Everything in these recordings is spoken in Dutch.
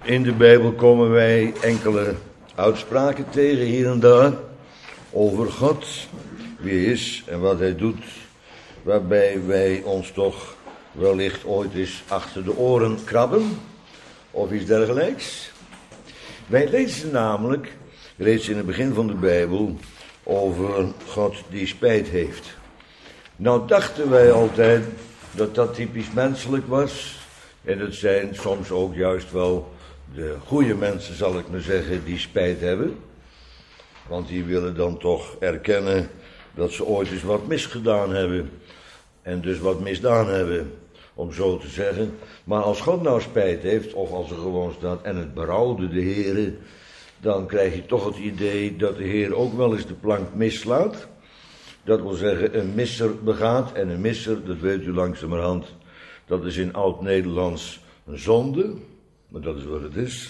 In de Bijbel komen wij enkele uitspraken tegen hier en daar over God, wie hij is en wat hij doet, waarbij wij ons toch wellicht ooit eens achter de oren krabben of iets dergelijks. Wij lezen namelijk reeds in het begin van de Bijbel over God die spijt heeft. Nou dachten wij altijd dat dat typisch menselijk was. En het zijn soms ook juist wel de goede mensen, zal ik maar zeggen, die spijt hebben. Want die willen dan toch erkennen dat ze ooit eens wat misgedaan hebben. En dus wat misdaan hebben, om zo te zeggen. Maar als God nou spijt heeft, of als er gewoon staat en het berouwde de Heere, dan krijg je toch het idee dat de Heer ook wel eens de plank mislaat. Dat wil zeggen een misser begaat. En een misser, dat weet u langzamerhand, dat is in oud-Nederlands een zonde. Maar dat is wat het is.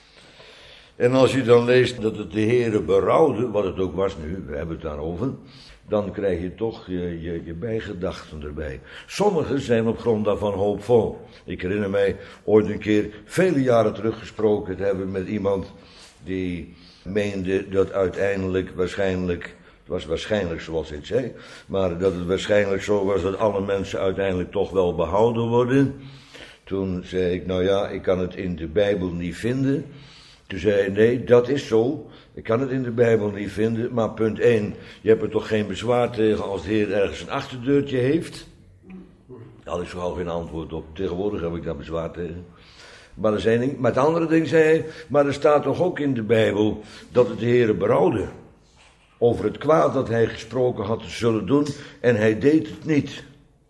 En als je dan leest dat het de Heere berouwde, wat het ook was nu, we hebben het daarover, dan krijg je toch je bijgedachten erbij. Sommigen zijn op grond daarvan hoopvol. Ik herinner mij ooit een keer, vele jaren terug gesproken te hebben met iemand die meende dat uiteindelijk waarschijnlijk, het was waarschijnlijk zoals hij het zei, maar dat het waarschijnlijk zo was dat alle mensen uiteindelijk toch wel behouden worden. Toen zei ik, nou ja, ik kan het in de Bijbel niet vinden. Toen zei hij, nee, dat is zo. Ik kan het in de Bijbel niet vinden, maar punt 1, je hebt er toch geen bezwaar tegen als de Heer ergens een achterdeurtje heeft? Daar had ik zo gauw geen antwoord op. Tegenwoordig heb ik daar bezwaar tegen. Maar dat is één ding. Maar het andere ding zei hij, maar er staat toch ook in de Bijbel dat het de Heer berouwde over het kwaad dat hij gesproken had te zullen doen en hij deed het niet.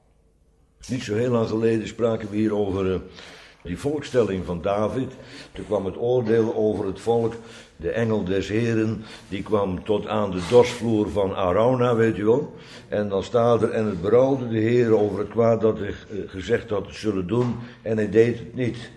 Niet zo heel lang geleden spraken we hier over die volkstelling van David. Toen kwam het oordeel over het volk. De engel des Heren, die kwam tot aan de dorsvloer van Arauna, weet u wel. En dan staat er, en het berouwde de Heer over het kwaad dat hij gezegd had te zullen doen, en hij deed het niet.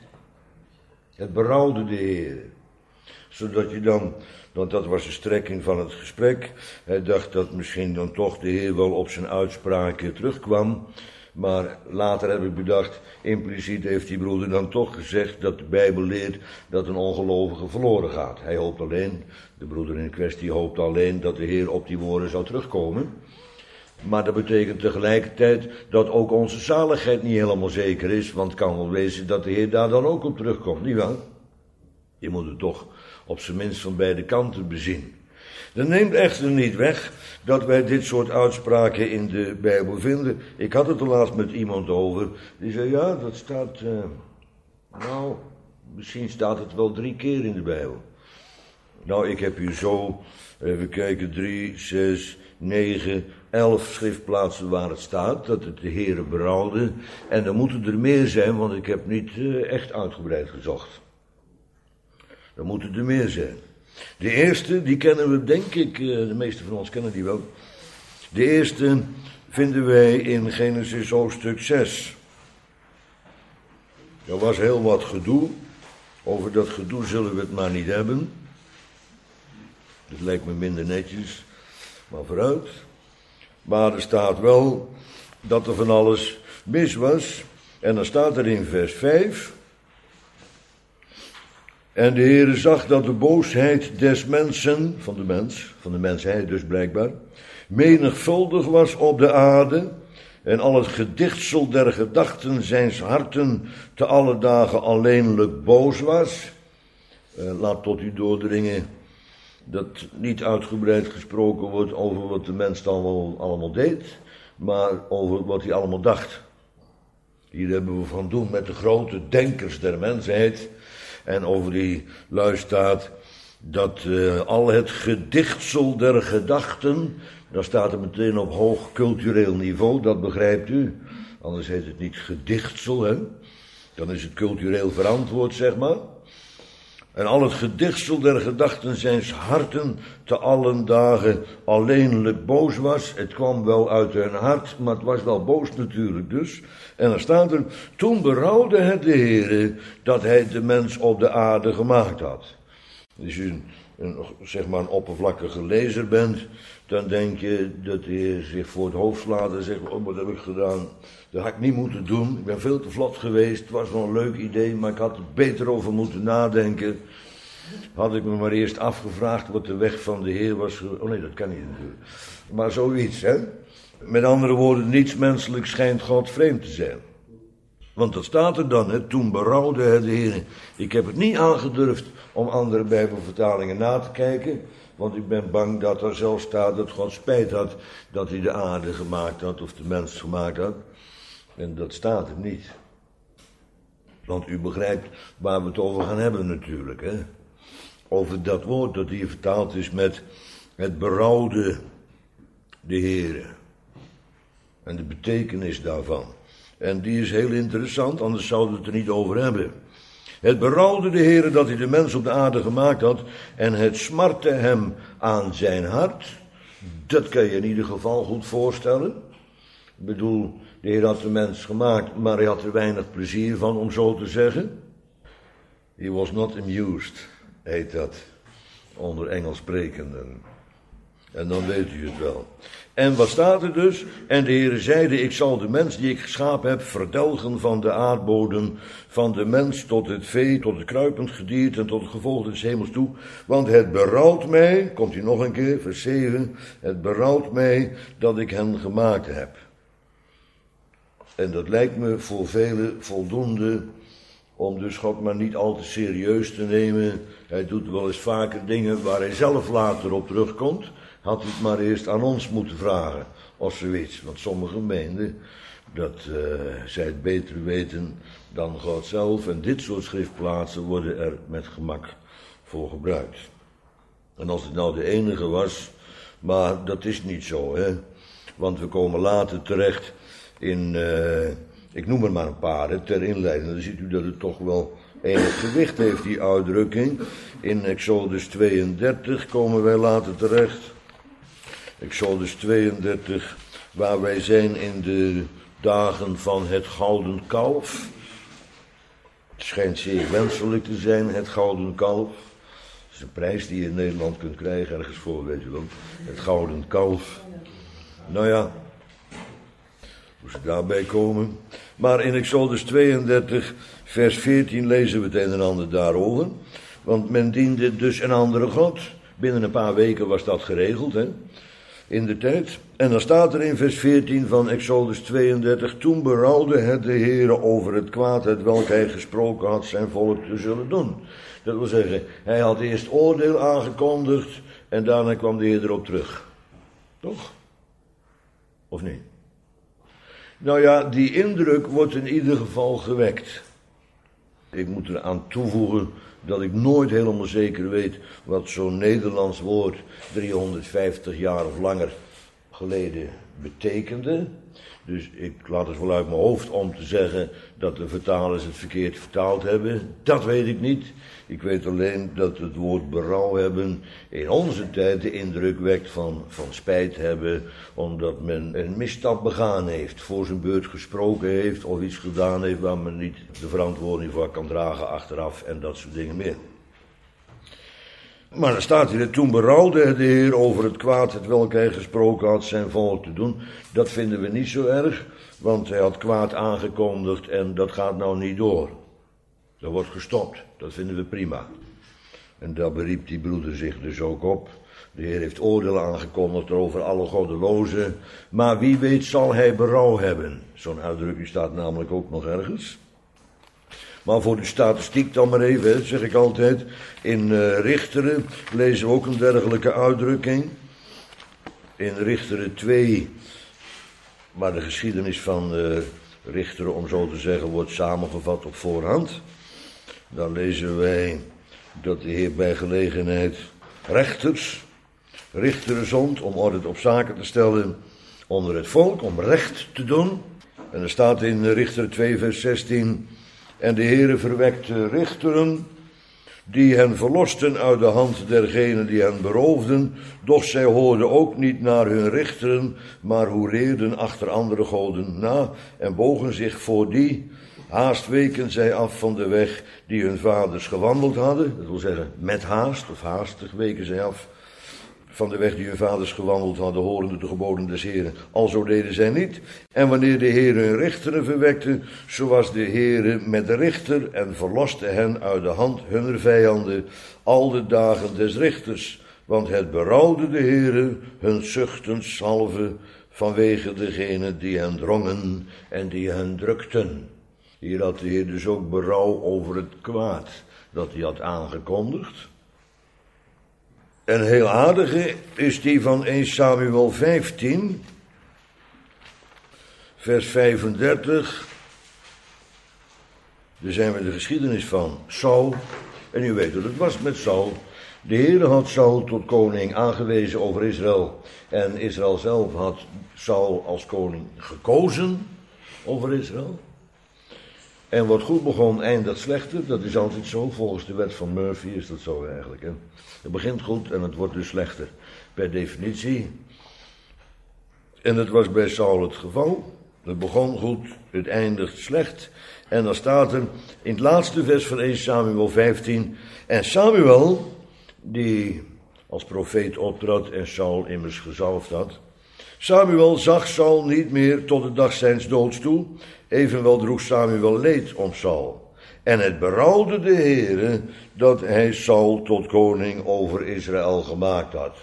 Het berouwde de Heer. Zodat je dan, want dat was de strekking van het gesprek, hij dacht dat misschien dan toch de Heer wel op zijn uitspraken terugkwam. Maar later heb ik bedacht, impliciet heeft die broeder dan toch gezegd dat de Bijbel leert dat een ongelovige verloren gaat. Hij hoopt alleen, de broeder in kwestie hoopt alleen dat de Heer op die woorden zou terugkomen. Maar dat betekent tegelijkertijd dat ook onze zaligheid niet helemaal zeker is, want het kan wel wezen dat de Heer daar dan ook op terugkomt, nietwaar? Je moet het toch op zijn minst van beide kanten bezien. Dat neemt echter niet weg dat wij dit soort uitspraken in de Bijbel vinden. Ik had het er laatst met iemand over. Die zei, ja, dat staat, nou, misschien staat het wel 3 keer in de Bijbel. Nou, ik heb hier zo, even kijken, 3, 6, 9, 11 schriftplaatsen waar het staat, dat het de Heere berouwde. En dan moeten er meer zijn, want ik heb niet echt uitgebreid gezocht. Dan moeten er meer zijn. De eerste, die kennen we, denk ik, de meeste van ons kennen die wel. De eerste vinden wij in Genesis hoofdstuk 6. Er was heel wat gedoe. Over dat gedoe zullen we het maar niet hebben. Dat lijkt me minder netjes, maar vooruit. Maar er staat wel dat er van alles mis was. En dan staat er in vers 5... En de Heere zag dat de boosheid des mensen, van de mensheid dus blijkbaar, menigvuldig was op de aarde, en al het gedichtsel der gedachten zijns harten te alle dagen alleenlijk boos was. Laat tot u doordringen dat niet uitgebreid gesproken wordt over wat de mens dan wel allemaal deed, maar over wat hij allemaal dacht. Hier hebben we van doen met de grote denkers der mensheid. En over die lui staat dat al het gedichtsel der gedachten, dan staat het meteen op hoog cultureel niveau, dat begrijpt u. Anders heet het niet gedichtsel, hè. Dan is het cultureel verantwoord, zeg maar. En al het gedichtsel der gedachten zijns harten te allen dagen alleenlijk boos was. Het kwam wel uit hun hart, maar het was wel boos natuurlijk dus. En dan staat er, toen berouwde het de Heere dat hij de mens op de aarde gemaakt had. Dus zeg maar een oppervlakkige lezer bent, dan denk je dat de Heer zich voor het hoofd slaat en zegt, oh, wat heb ik gedaan? Dat had ik niet moeten doen, ik ben veel te vlot geweest, het was wel een leuk idee, maar ik had er beter over moeten nadenken. Had ik me maar eerst afgevraagd wat de weg van de Heer was. Oh nee, dat kan niet natuurlijk. Maar zoiets, hè. Met andere woorden, niets menselijk schijnt God vreemd te zijn. Want dat staat er dan, hè. Toen berouwde het de Heer. Ik heb het niet aangedurfd om andere Bijbelvertalingen na te kijken. Want ik ben bang dat er zelfs staat dat God spijt had dat hij de aarde gemaakt had of de mens gemaakt had. En dat staat er niet. Want u begrijpt waar we het over gaan hebben natuurlijk, hè. Over dat woord dat hier vertaald is met het berouwde de Heere. En de betekenis daarvan. En die is heel interessant, anders zouden we het er niet over hebben. Het berouwde de Heere dat hij de mens op de aarde gemaakt had. En het smartte hem aan zijn hart. Dat kan je in ieder geval goed voorstellen. Ik bedoel, de Heer had de mens gemaakt, maar hij had er weinig plezier van, om zo te zeggen. He was not amused, heet dat, onder Engels sprekenden. En dan weet u het wel. En wat staat er dus? En de Heere zeide, ik zal de mens die ik geschapen heb verdelgen van de aardbodem, van de mens tot het vee, tot het kruipend gedierte en tot het gevolg des hemels toe. Want het berouwt mij, komt hier nog een keer, vers 7, het berouwt mij dat ik hen gemaakt heb. En dat lijkt me voor velen voldoende om dus God maar niet al te serieus te nemen. Hij doet wel eens vaker dingen waar hij zelf later op terugkomt. Had hij het maar eerst aan ons moeten vragen, of zoiets. Want sommigen meenden dat zij het beter weten dan God zelf. En dit soort schriftplaatsen worden er met gemak voor gebruikt. En als het nou de enige was, maar dat is niet zo, hè. Want we komen later terecht in, ik noem er maar een paar, hè, ter inleiding. Dan ziet u dat het toch wel enig gewicht heeft, die uitdrukking. In Exodus 32 komen wij later terecht. Exodus 32, waar wij zijn in de dagen van het gouden kalf. Het schijnt zeer wenselijk te zijn, het gouden kalf. Dat is een prijs die je in Nederland kunt krijgen, ergens voor, weet u wel. Het gouden kalf. Nou ja, hoe ze daarbij komen. Maar in Exodus 32, vers 14 lezen we het een en ander daarover. Want men diende dus een andere God. Binnen een paar weken was dat geregeld, hè. In de tijd. En dan staat er in vers 14 van Exodus 32. Toen berouwde het de Heere over het kwaad hetwelk hij gesproken had zijn volk te zullen doen. Dat wil zeggen, hij had eerst oordeel aangekondigd en daarna kwam de Heer erop terug. Toch? Of niet? Nou ja, die indruk wordt in ieder geval gewekt. Ik moet eraan toevoegen dat ik nooit helemaal zeker weet wat zo'n Nederlands woord 350 jaar of langer geleden betekende. Dus ik laat het wel uit mijn hoofd om te zeggen dat de vertalers het verkeerd vertaald hebben. Dat weet ik niet. Ik weet alleen dat het woord berouw hebben in onze tijd de indruk wekt van spijt hebben, omdat men een misstap begaan heeft, voor zijn beurt gesproken heeft of iets gedaan heeft waar men niet de verantwoording voor kan dragen achteraf en dat soort dingen meer. Maar dan staat hier, toen berouwde de Heer over het kwaad hetwelk hij gesproken had zijn volk te doen. Dat vinden we niet zo erg, want hij had kwaad aangekondigd en dat gaat nou niet door. Dat wordt gestopt, dat vinden we prima. En daar beriep die broeder zich dus ook op. De Heer heeft oordeel aangekondigd over alle goddelozen. Maar wie weet zal hij berouw hebben. Zo'n uitdrukking staat namelijk ook nog ergens. Maar voor de statistiek dan maar even, hè, zeg ik altijd. In Richteren lezen we ook een dergelijke uitdrukking. In Richteren 2, waar de geschiedenis van Richteren, om zo te zeggen, wordt samengevat op voorhand. Dan lezen wij dat de Heer bij gelegenheid richteren zond om orde op zaken te stellen onder het volk, om recht te doen. En er staat in Richteren 2 vers 16... En de Heere verwekte richteren, die hen verlosten uit de hand dergenen die hen beroofden, doch zij hoorden ook niet naar hun richteren, maar hoereerden achter andere goden na en bogen zich voor die Haast weken zij af van de weg die hun vaders gewandeld hadden. Dat wil zeggen, met haast of haastig weken zij af van de weg die hun vaders gewandeld hadden, horende de geboden des Heren. Alzo deden zij niet. En wanneer de Heere hun richteren verwekte, zo was de Heere met de richter en verloste hen uit de hand hunner vijanden al de dagen des richters. Want het berouwde de Heere hun zuchtens salve vanwege degenen die hen drongen en die hen drukten. Hier had de Heer dus ook berouw over het kwaad dat hij had aangekondigd. Een heel aardige is die van 1 Samuel 15, vers 35. Daar zijn we de geschiedenis van Saul. En u weet hoe het was met Saul. De Heer had Saul tot koning aangewezen over Israël. En Israël zelf had Saul als koning gekozen over Israël. En wat goed begon, eindigt slechter. Dat is altijd zo. Volgens de wet van Murphy is dat zo eigenlijk. Hè? Het begint goed en het wordt dus slechter. Per definitie. En dat was bij Saul het geval. Het begon goed, het eindigt slecht. En dan staat er in het laatste vers van 1 Samuel 15. En Samuel, die als profeet optrad en Saul immers gezalfd had. Samuel zag Saul niet meer tot de dag zijns doods toe. Evenwel droeg Samuel leed om Saul. En het berouwde de Heere dat hij Saul tot koning over Israël gemaakt had.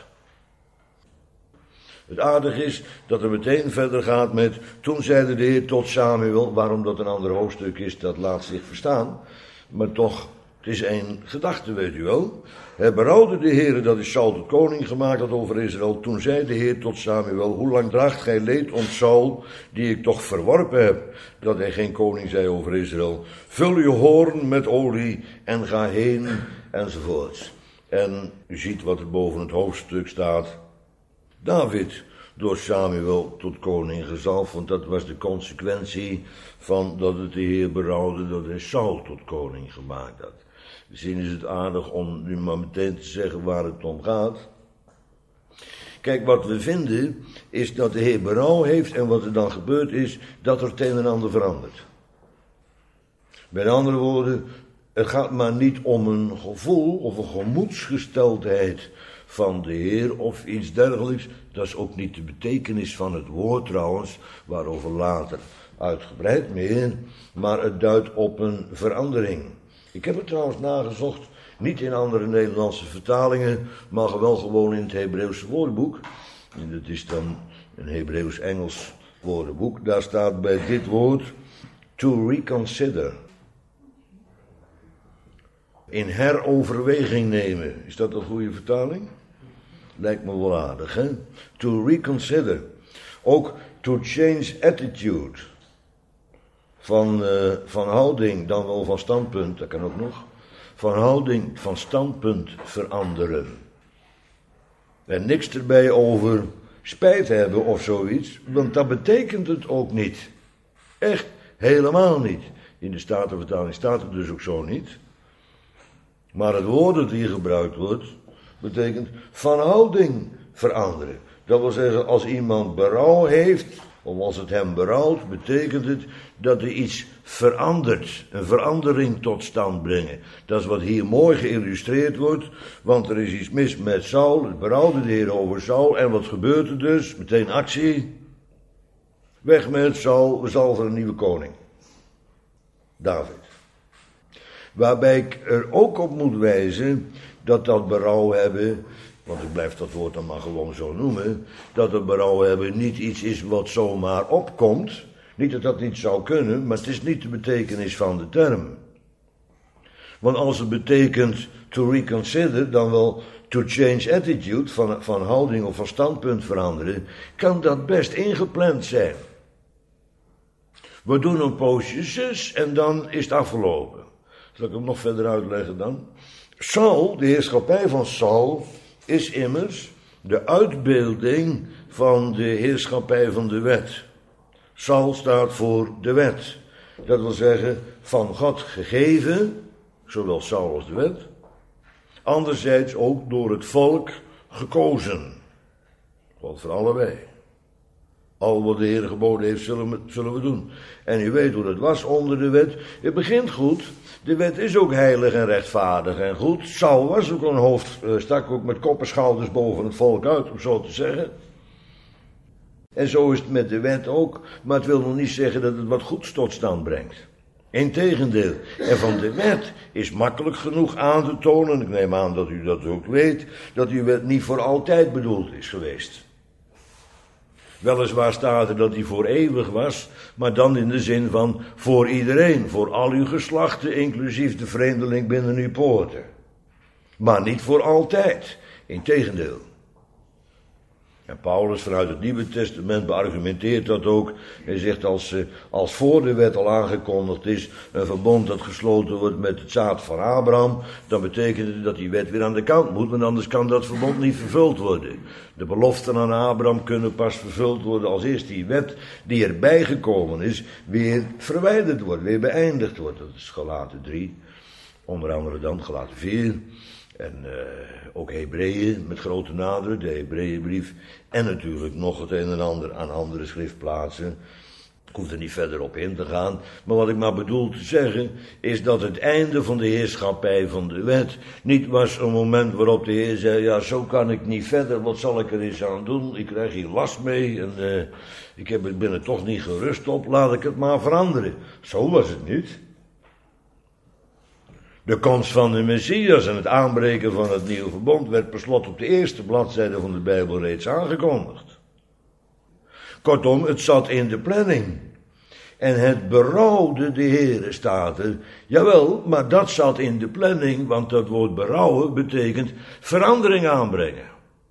Het aardige is dat er meteen verder gaat met, toen zeide de Heer tot Samuel, waarom dat een ander hoofdstuk is, dat laat zich verstaan. Maar toch, het is één gedachte, weet u wel. Het berouwde de Heer dat hij Saul tot koning gemaakt had over Israël. Toen zei de Heer tot Samuel, hoe lang draagt gij leed om Saul, die ik toch verworpen heb, dat hij geen koning zij over Israël. Vul uw hoorn met olie en ga heen, enzovoorts. En u ziet wat er boven het hoofdstuk staat. David door Samuel tot koning gezalfd, want dat was de consequentie van dat het de Heer berouwde dat hij Saul tot koning gemaakt had. Misschien is het aardig om nu maar meteen te zeggen waar het om gaat. Kijk, wat we vinden is dat de Heer berouw heeft en wat er dan gebeurd is, dat er het een en ander verandert. Met andere woorden, het gaat maar niet om een gevoel of een gemoedsgesteldheid van de Heer of iets dergelijks. Dat is ook niet de betekenis van het woord trouwens, waarover later uitgebreid meer, maar het duidt op een verandering. Ik heb het trouwens nagezocht, niet in andere Nederlandse vertalingen, maar wel gewoon in het Hebreeuwse woordenboek. En dat is dan een Hebreeuws-Engels woordenboek. Daar staat bij dit woord, to reconsider. In heroverweging nemen. Is dat een goede vertaling? Lijkt me wel aardig, hè? To reconsider. Ook to change attitude. Van houding, dan wel van standpunt, dat kan ook nog. Van houding, van standpunt veranderen. En niks erbij over spijt hebben of zoiets, want dat betekent het ook niet. Echt helemaal niet. In de Statenvertaling staat het dus ook zo niet. Maar het woord dat hier gebruikt wordt, betekent van houding veranderen. Dat wil zeggen, als iemand berouw heeft, of als het hem berouwt, betekent het dat er iets verandert. Een verandering tot stand brengen. Dat is wat hier mooi geïllustreerd wordt, want er is iets mis met Saul. Het berouwde de Heer over Saul. En wat gebeurt er dus? Meteen actie. Weg met Saul, we zalven een nieuwe koning. David. Waarbij ik er ook op moet wijzen dat berouw hebben, want ik blijf dat woord dan maar gewoon zo noemen, dat het berouw hebben niet iets is wat zomaar opkomt. Niet dat dat niet zou kunnen, maar het is niet de betekenis van de term. Want als het betekent to reconsider, dan wel to change attitude, van houding of van standpunt veranderen, kan dat best ingepland zijn. We doen een poosje zus en dan is het afgelopen. Zal ik hem nog verder uitleggen dan? Saul, de heerschappij van Saul, is immers de uitbeelding van de heerschappij van de wet. Saul staat voor de wet. Dat wil zeggen, van God gegeven, zowel Saul als de wet. Anderzijds ook door het volk gekozen. God voor allebei. Al wat de Heer geboden heeft, zullen we doen. En u weet hoe dat was onder de wet. Het begint goed. De wet is ook heilig en rechtvaardig en goed. Saul was ook een hoofd, stak ook met kop en schouders boven het volk uit, om zo te zeggen. En zo is het met de wet ook. Maar het wil nog niet zeggen dat het wat goeds tot stand brengt. Integendeel, en van de wet is makkelijk genoeg aan te tonen, ik neem aan dat u dat ook weet, dat die wet niet voor altijd bedoeld is geweest. Weliswaar staat er dat die voor eeuwig was, maar dan in de zin van voor iedereen, voor al uw geslachten, inclusief de vreemdeling binnen uw poorten. Maar niet voor altijd, integendeel. En Paulus vanuit het Nieuwe Testament beargumenteert dat ook. Hij zegt als voor de wet al aangekondigd is een verbond dat gesloten wordt met het zaad van Abraham, dan betekent het dat die wet weer aan de kant moet, want anders kan dat verbond niet vervuld worden. De beloften aan Abraham kunnen pas vervuld worden als eerst die wet die erbij gekomen is weer verwijderd wordt, weer beëindigd wordt. Dat is Galaten 3, onder andere dan Galaten 4. En ook Hebreeën met grote nadruk, de Hebreeënbrief. En natuurlijk nog het een en ander aan andere schriftplaatsen. Ik hoef er niet verder op in te gaan. Maar wat ik maar bedoel te zeggen, is dat het einde van de heerschappij van de wet niet was een moment waarop de Heer zei, ja, zo kan ik niet verder, wat zal ik er eens aan doen? Ik krijg hier last mee en ik ben er toch niet gerust op, laat ik het maar veranderen. Zo was het niet. De komst van de Messias en het aanbreken van het nieuwe verbond werd per slot op de eerste bladzijde van de Bijbel reeds aangekondigd. Kortom, het zat in de planning. En het berouwde de Heere, staat er. Jawel, maar dat zat in de planning, want dat woord berouwen betekent verandering aanbrengen.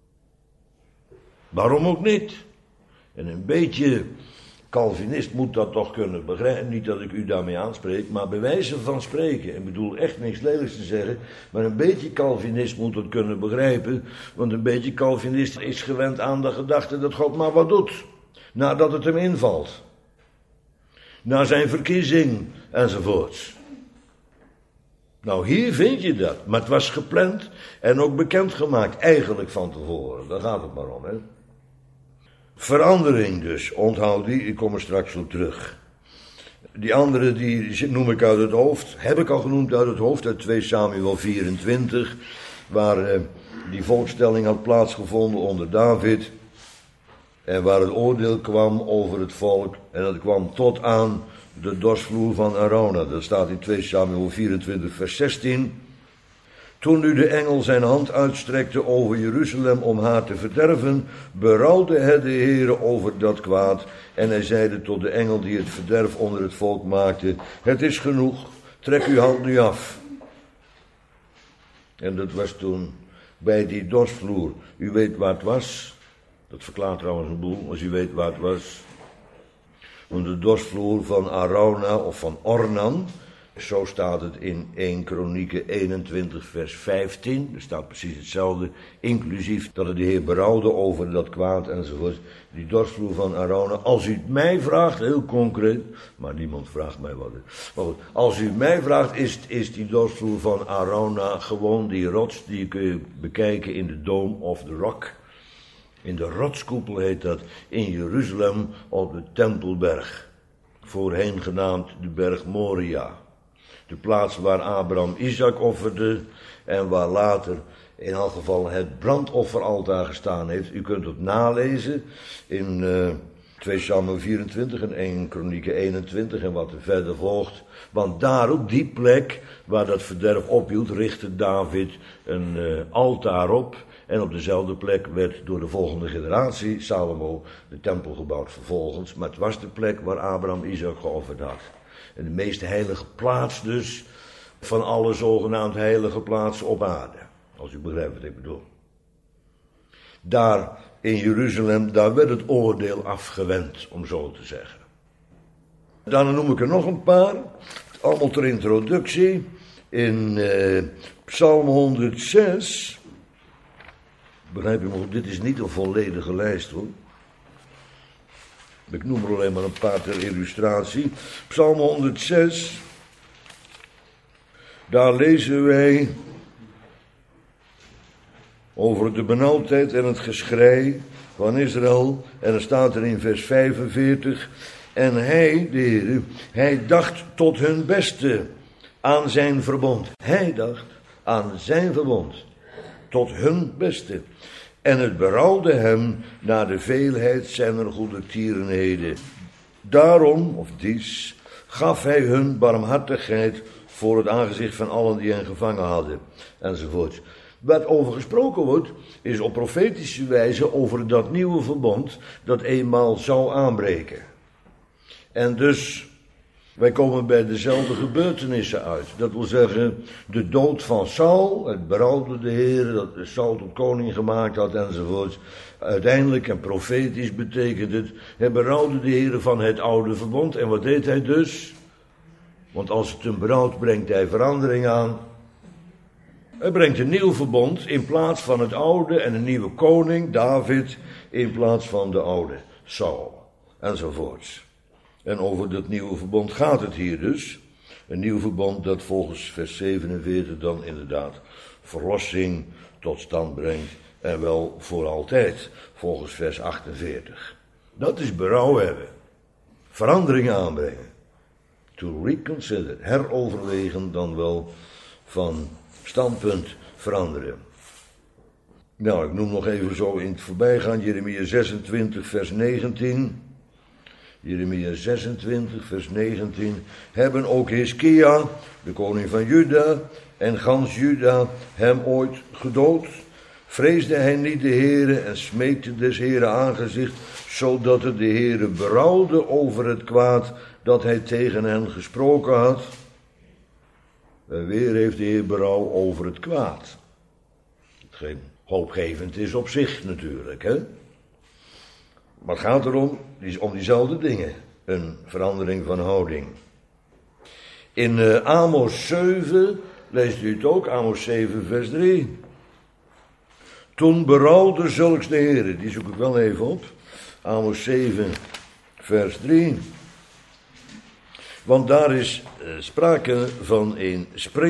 Waarom ook niet? En een beetje Calvinist moet dat toch kunnen begrijpen. Niet dat ik u daarmee aanspreek, maar bij wijze van spreken. Ik bedoel echt niks lelijks te zeggen, maar een beetje Calvinist moet dat kunnen begrijpen. Want een beetje Calvinist is gewend aan de gedachte dat God maar wat doet. Nadat het hem invalt. Na zijn verkiezing enzovoorts. Nou, hier vind je dat. Maar het was gepland en ook bekendgemaakt eigenlijk van tevoren. Daar gaat het maar om, hè. Verandering dus, onthoud die, ik kom er straks op terug. Die andere die noem ik uit het hoofd, heb ik al genoemd uit het hoofd, uit 2 Samuel 24, waar die volkstelling had plaatsgevonden onder David. En waar het oordeel kwam over het volk, en dat kwam tot aan de dorsvloer van Arona. Dat staat in 2 Samuel 24 vers 16. Toen nu de engel zijn hand uitstrekte over Jeruzalem om haar te verderven, berouwde hij de Heere over dat kwaad. En hij zeide tot de engel die het verderf onder het volk maakte, het is genoeg, trek uw hand nu af. En dat was toen bij die dorsvloer. U weet waar het was. Dat verklaart trouwens een boel, als u weet waar het was. Want de dorsvloer van Arauna of van Ornan, zo staat het in 1 Kronieken 21 vers 15. Er staat precies hetzelfde, inclusief dat het de Heer berouwde over dat kwaad enzovoort. Die dorsvloer van Arauna, als u het mij vraagt, heel concreet, maar niemand vraagt mij wat. Maar goed, als u het mij vraagt, is die dorsvloer van Arauna gewoon die rots die kun je bekijken in de Dome of the Rock. In de rotskoepel heet dat, in Jeruzalem op de Tempelberg. Voorheen genaamd de berg Moria. De plaats waar Abraham Isaac offerde en waar later in elk geval het brandofferaltaar gestaan heeft. U kunt het nalezen in 2 Samuel 24 en 1 Kronieken 21 en wat er verder volgt. Want daar op die plek waar dat verderf ophield, richtte David een altaar op. En op dezelfde plek werd door de volgende generatie, Salomo, de tempel gebouwd vervolgens. Maar het was de plek waar Abraham Isaac geofferd had. En de meest heilige plaats dus van alle zogenaamd heilige plaatsen op aarde. Als u begrijpt wat ik bedoel. Daar in Jeruzalem, daar werd het oordeel afgewend, om zo te zeggen. Dan noem ik er nog een paar. Allemaal ter introductie. In Psalm 106... Begrijp je, maar dit is niet een volledige lijst hoor. Ik noem er alleen maar een paar ter illustratie. Psalm 106. Daar lezen wij over de benauwdheid en het geschrei van Israël. En dan staat er in vers 45. En hij, de Heer, hij dacht tot hun beste aan zijn verbond. Hij dacht aan zijn verbond. Tot hun beste. En het berouwde hem naar de veelheid zijner goede tierenheden. Daarom, of dies, gaf hij hun barmhartigheid voor het aangezicht van allen die hen gevangen hadden. Enzovoort. Wat over gesproken wordt, is op profetische wijze over dat nieuwe verbond dat eenmaal zou aanbreken. En dus, wij komen bij dezelfde gebeurtenissen uit. Dat wil zeggen, de dood van Saul, het berouwde de Heer, dat Saul tot koning gemaakt had enzovoort. Uiteindelijk, en profetisch betekent het, hij berouwde de Heer van het oude verbond. En wat deed hij dus? Want als het een berouw brengt hij verandering aan. Hij brengt een nieuw verbond in plaats van het oude en een nieuwe koning, David, in plaats van de oude, Saul, enzovoorts. En over dat nieuwe verbond gaat het hier dus. Een nieuw verbond dat volgens vers 47 dan inderdaad verlossing tot stand brengt. En wel voor altijd, volgens vers 48. Dat is berouw hebben. Verandering aanbrengen. To reconsider, heroverwegen dan wel van standpunt veranderen. Nou, ik noem nog even zo in het voorbijgaan Jeremia 26 vers 19. Jeremia 26 vers 19. Hebben ook Hiskia, de koning van Juda, en gans Juda hem ooit gedood? Vreesde hij niet de Heere en smeekte des Heere aangezicht, zodat het de Heere berouwde over het kwaad dat hij tegen hen gesproken had? Weer heeft de Heer berouw over het kwaad. Hetgeen hoopgevend is op zich natuurlijk, hè. Maar het gaat erom, om diezelfde dingen. Een verandering van houding. In Amos 7, leest u het ook, Amos 7 vers 3. Toen berouwde zulks de Heer, die zoek ik wel even op. Amos 7 vers 3. Want daar is sprake van een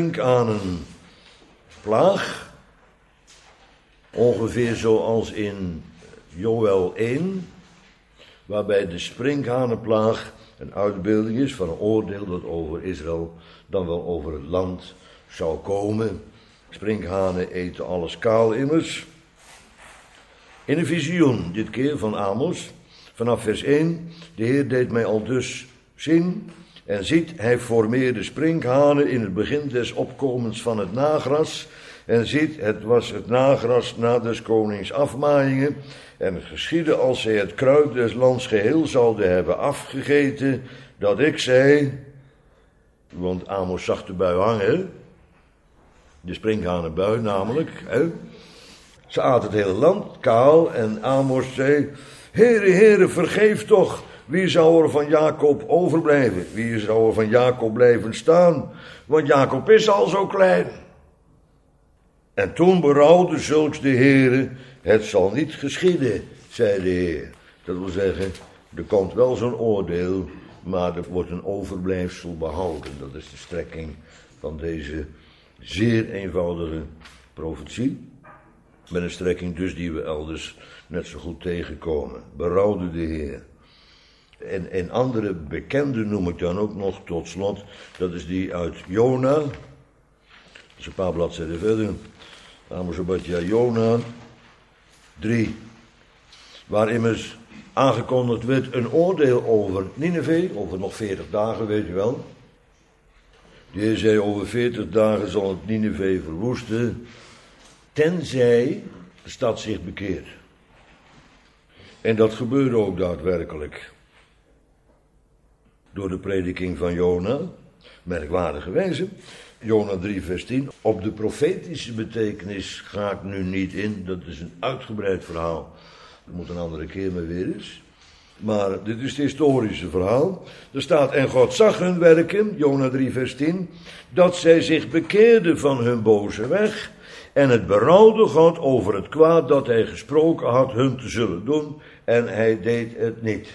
sprinkhanenplaag. Ongeveer zoals in Joël 1. Waarbij de sprinkhanenplaag een uitbeelding is van een oordeel dat over Israël, dan wel over het land, zou komen. Sprinkhanen eten alles kaal immers. In een visioen, dit keer van Amos, vanaf vers 1. De Heer deed mij al dus zien. En ziet, hij formeerde sprinkhanen in het begin des opkomens van het nagras. En ziet, het was het nagras na des konings afmaaiingen. En het geschiedde als zij het kruid des lands geheel zouden hebben afgegeten, dat ik zei, want Amos zag de bui hangen, de sprinkhanenbui namelijk, hè. Ze aten het hele land kaal en Amos zei, Heere, Heere, vergeef toch. Wie zou er van Jacob overblijven? Wie zou er van Jacob blijven staan? Want Jacob is al zo klein. En toen berouwde zulks de Heere, het zal niet geschieden, zei de Heer. Dat wil zeggen, er komt wel zo'n oordeel, maar er wordt een overblijfsel behouden. Dat is de strekking van deze zeer eenvoudige profetie. Met een strekking dus die we elders net zo goed tegenkomen. Berouwde de Heer. En een andere bekende noem ik dan ook nog tot slot. Dat is die uit Jona. Dat is een paar bladzijden verder. Amos Obadja Jona 3. Waar immers aangekondigd werd een oordeel over Nineve. Over nog 40 dagen, weet u wel. De Heer zei, over 40 dagen zal het Nineve verwoesten. Tenzij de stad zich bekeert. En dat gebeurde ook daadwerkelijk. Door de prediking van Jona, merkwaardige wijze. Jona 3 vers 10. Op de profetische betekenis ga ik nu niet in. Dat is een uitgebreid verhaal. Dat moet een andere keer maar weer eens. Maar dit is het historische verhaal. Er staat, en God zag hun werken, Jona 3 vers 10, dat zij zich bekeerden van hun boze weg. En het berouwde God over het kwaad dat hij gesproken had hun te zullen doen. En hij deed het niet.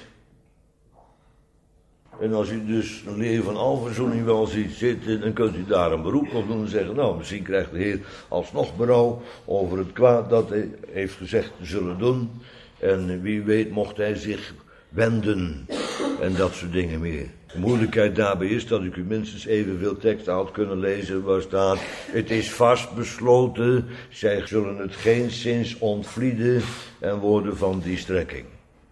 En als u dus een leer van alverzoening wel ziet zitten, dan kunt u daar een beroep op doen en zeggen, nou, misschien krijgt de Heer alsnog berouw over het kwaad dat hij heeft gezegd te zullen doen. En wie weet mocht hij zich wenden en dat soort dingen meer. De moeilijkheid daarbij is dat ik u minstens evenveel teksten had kunnen lezen waar staat: het is vast besloten, zij zullen het geenszins ontvlieden en worden van die strekking.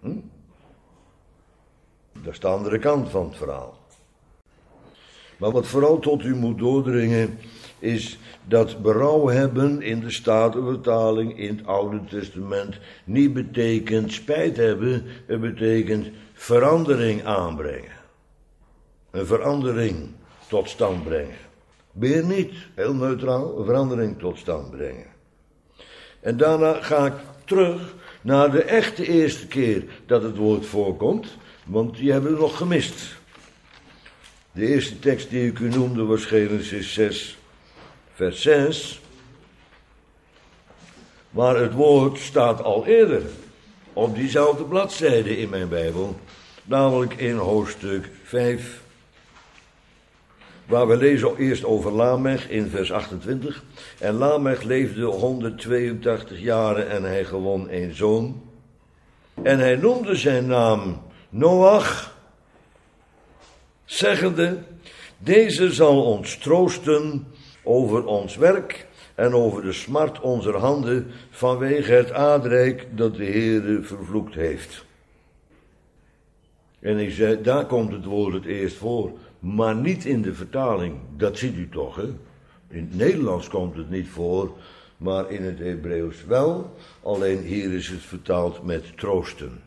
Dat is de andere kant van het verhaal. Maar wat vooral tot u moet doordringen is dat berouw hebben in de Statenvertaling in het Oude Testament niet betekent spijt hebben, het betekent verandering aanbrengen. Een verandering tot stand brengen. Meer niet, heel neutraal, een verandering tot stand brengen. En daarna ga ik terug naar de echte eerste keer dat het woord voorkomt, want die hebben we nog gemist. De eerste tekst die ik u noemde was Genesis 6, vers 6. Maar het woord staat al eerder op diezelfde bladzijde in mijn Bijbel, namelijk in hoofdstuk 5. Waar we lezen eerst over Lamech in vers 28. En Lamech leefde 182 jaren en hij gewon een zoon. En hij noemde zijn naam Noach, zeggende: deze zal ons troosten over ons werk en over de smart onze handen vanwege het aardrijk dat de Heere vervloekt heeft. En ik zei, daar komt het woord het eerst voor, maar niet in de vertaling. Dat ziet u toch, hè? In het Nederlands komt het niet voor, maar in het Hebreeuws wel. Alleen hier is het vertaald met troosten.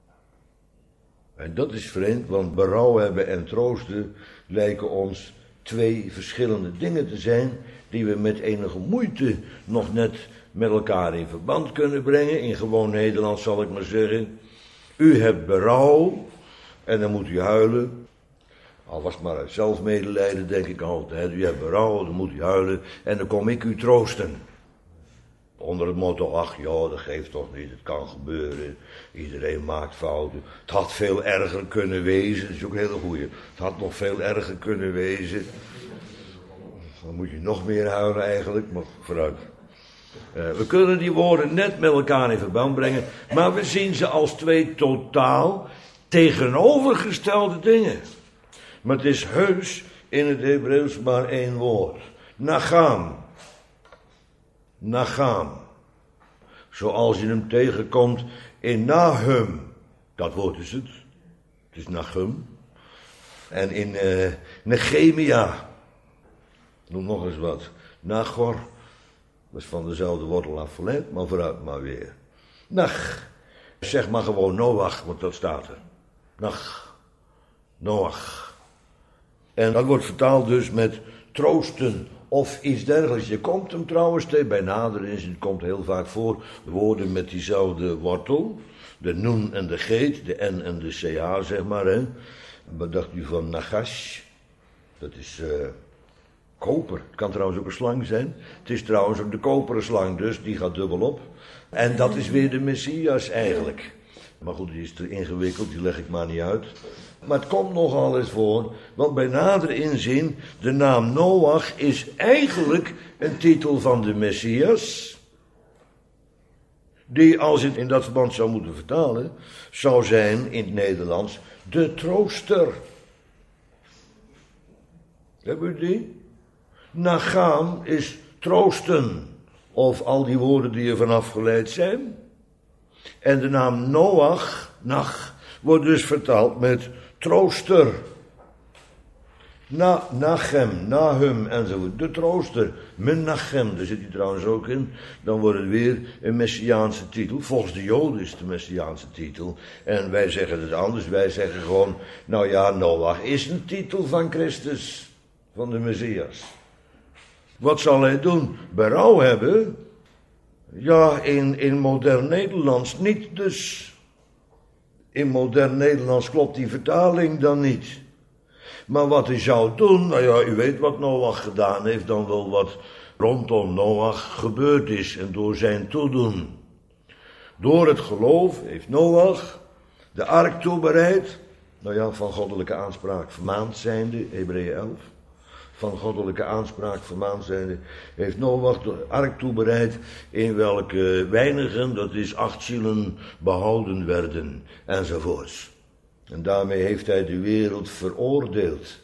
En dat is vreemd, want berouw hebben en troosten lijken ons twee verschillende dingen te zijn, die we met enige moeite nog net met elkaar in verband kunnen brengen. In gewoon Nederlands zal ik maar zeggen: u hebt berouw en dan moet u huilen. Al was het maar uit zelfmedelijden, denk ik altijd. U hebt berouw, dan moet u huilen en dan kom ik u troosten. Onder het motto: ach ja, dat geeft toch niet, het kan gebeuren. Iedereen maakt fouten. Het had veel erger kunnen wezen, dat is ook een hele goeie. Het had nog veel erger kunnen wezen. Dan moet je nog meer huilen eigenlijk, maar vooruit. We kunnen die woorden net met elkaar in verband brengen, maar we zien ze als twee totaal tegenovergestelde dingen. Maar het is heus in het Hebreeuws maar één woord. Nacham. Nacham. Zoals je hem tegenkomt in Nahum. Dat woord is het. Het is Nachum. En in Nehemia. Noem nog eens wat. Nachor. Dat is van dezelfde wortel afgeleid, maar vooruit maar weer. Nach. Zeg maar gewoon Noach, want dat staat er. Nach. Noach. En dat wordt vertaald dus met troosten of iets dergelijks. Je komt hem trouwens bij nader inzien, komt heel vaak voor, woorden met diezelfde wortel. De noen en de geet, de n en de ch, zeg maar. Hè. Wat dacht u van Nagash? Dat is koper. Het kan trouwens ook een slang zijn. Het is trouwens ook de koperen slang, dus die gaat dubbel op. En dat is weer de Messias eigenlijk. Maar goed, die is te ingewikkeld, die leg ik maar niet uit. Maar het komt nogal eens voor, want bij nader inzien, de naam Noach is eigenlijk een titel van de Messias, die, als je het in dat verband zou moeten vertalen, zou zijn in het Nederlands de trooster. Hebben u die? Nacham is troosten, of al die woorden die er vanaf geleid zijn. En de naam Noach, Nach, wordt dus vertaald met trooster. Nachem, Nahum enzovoort. De trooster. Menachem, daar zit hij trouwens ook in. Dan wordt het weer een Messiaanse titel. Volgens de Joden is het een Messiaanse titel. En wij zeggen het anders. Wij zeggen gewoon, nou ja, Noach is een titel van Christus. Van de Messias. Wat zal hij doen? Berouw hebben? Ja, in modern Nederlands niet dus. In modern Nederlands klopt die vertaling dan niet. Maar wat hij zou doen, nou ja, u weet wat Noach gedaan heeft, dan wel wat rondom Noach gebeurd is en door zijn toedoen. Door het geloof heeft Noach de ark toebereid, nou ja, van goddelijke aanspraak vermaand zijnde, Hebreeën 11. van goddelijke aanspraak vermaand zijnde, heeft Noach de ark toebereid, in welke weinigen, dat is 8 zielen, behouden werden, enzovoorts. En daarmee heeft hij de wereld veroordeeld.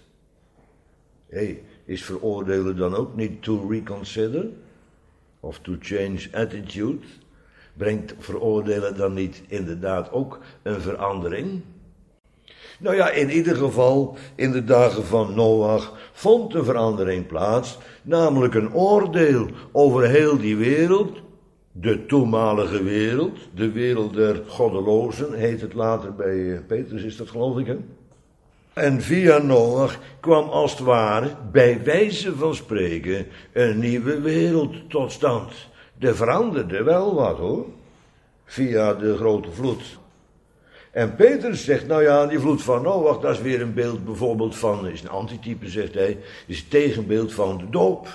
Is veroordelen dan ook niet to reconsider? Of to change attitude? Brengt veroordelen dan niet inderdaad ook een verandering? Nou ja, in ieder geval, in de dagen van Noach vond een verandering plaats, namelijk een oordeel over heel die wereld, de toenmalige wereld, de wereld der goddelozen, heet het later bij Petrus, is dat geloof ik, hè? En via Noach kwam als het ware, bij wijze van spreken, een nieuwe wereld tot stand. Er veranderde wel wat hoor, via de grote vloed. En Petrus zegt, nou ja, die vloed van Noach, dat is weer een beeld bijvoorbeeld van, is een antitype zegt hij, is een tegenbeeld van de doop.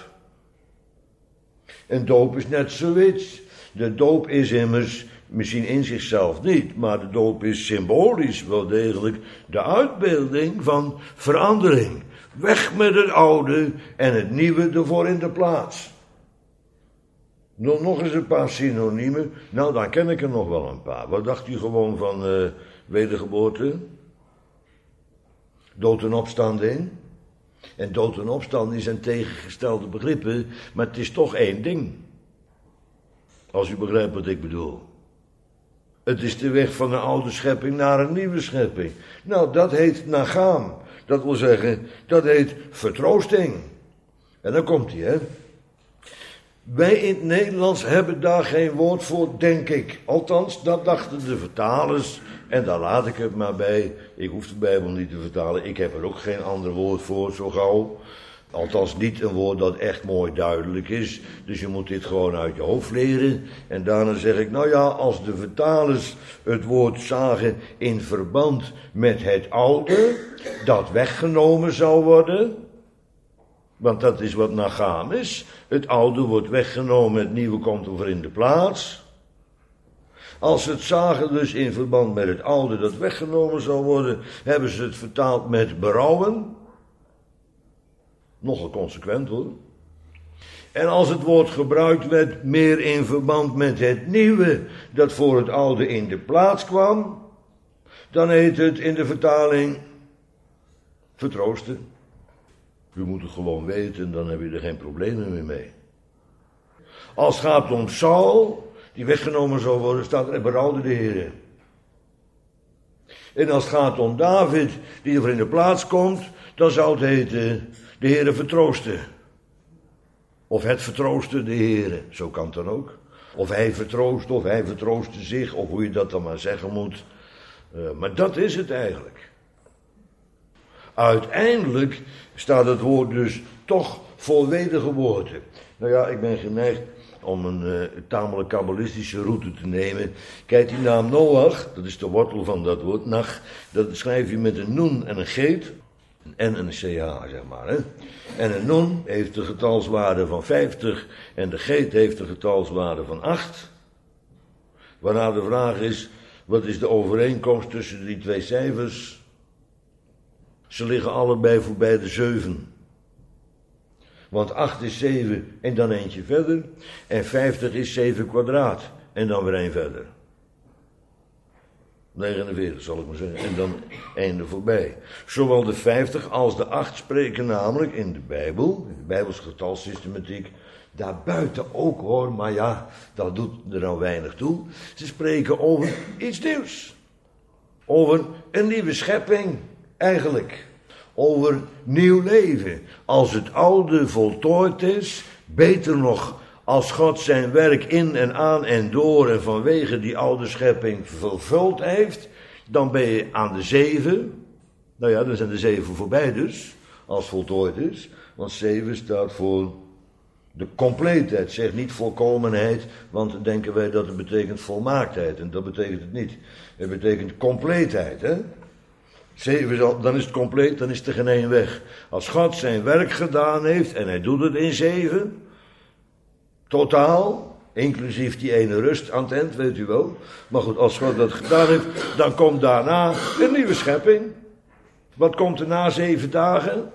En doop is net zoiets. De doop is immers, misschien in zichzelf niet, maar de doop is symbolisch wel degelijk de uitbeelding van verandering. Weg met het oude en het nieuwe ervoor in de plaats. Nog eens een paar synoniemen. Nou, dan ken ik er nog wel een paar. Wat dacht u gewoon van wedergeboorte? Dood en opstanding. En dood en opstanding zijn tegengestelde begrippen, maar het is toch één ding. Als u begrijpt wat ik bedoel. Het is de weg van een oude schepping naar een nieuwe schepping. Nou, dat heet nagaam. Dat wil zeggen, dat heet vertroosting. En dan komt hij, hè. Wij in het Nederlands hebben daar geen woord voor, denk ik. Althans, dat dachten de vertalers. En daar laat ik het maar bij. Ik hoef de Bijbel niet te vertalen. Ik heb er ook geen ander woord voor, zo gauw. Althans, niet een woord dat echt mooi duidelijk is. Dus je moet dit gewoon uit je hoofd leren. En daarna zeg ik, nou ja, als de vertalers het woord zagen in verband met het oude, dat weggenomen zou worden. Want dat is wat nagaam is. Het oude wordt weggenomen, het nieuwe komt ervoor in de plaats. Als ze het zagen dus in verband met het oude dat weggenomen zou worden, hebben ze het vertaald met berouwen. Nogal consequent hoor. En als het woord gebruikt werd meer in verband met het nieuwe dat voor het oude in de plaats kwam, dan heet het in de vertaling vertroosten. U moet het gewoon weten, dan heb je er geen problemen meer mee. Als het gaat om Saul, die weggenomen zou worden, staat er berouwde de Heer. En als het gaat om David, die er voor in de plaats komt, dan zou het heten, de Heere vertroosten. Of het vertroosten de Heere, zo kan het dan ook. Of hij vertroostte zich, of hoe je dat dan maar zeggen moet. Maar dat is het eigenlijk. Uiteindelijk staat het woord dus toch voor wedergeboorte. Nou ja, ik ben geneigd om een tamelijk kabbalistische route te nemen. Kijk, die naam Noach, dat is de wortel van dat woord, nach, dat schrijf je met een noen en een geet. En een ch, zeg maar. Hè. En een noen heeft de getalswaarde van 50 en de geet heeft de getalswaarde van 8. Waarna de vraag is, wat is de overeenkomst tussen die twee cijfers? Ze liggen allebei voorbij de 7. Want 8 is 7 en dan eentje verder. En 50 is 7 kwadraat en dan weer 1 verder. 49 zal ik maar zeggen. En dan 1 er voorbij. Zowel de 50 als de 8 spreken namelijk in de Bijbel, in de Bijbelse getalsystematiek, daarbuiten ook hoor, maar ja, dat doet er nou weinig toe. Ze spreken over iets nieuws. Over een nieuwe schepping, eigenlijk. Over nieuw leven. Als het oude voltooid is, beter nog, als God zijn werk in en aan en door en vanwege die oude schepping vervuld heeft, dan ben je aan de 7. Nou ja, dan zijn de 7 voorbij dus, als het voltooid is. Want 7 staat voor de compleetheid, zeg niet volkomenheid, want dan denken wij dat het betekent volmaaktheid. En dat betekent het niet. Het betekent compleetheid, hè. 7, dan is het compleet, dan is er geen één weg. Als God zijn werk gedaan heeft, en hij doet het in 7, totaal, inclusief die ene rust aan het eind, weet u wel. Maar goed, als God dat gedaan heeft, dan komt daarna een nieuwe schepping. Wat komt er na 7 dagen?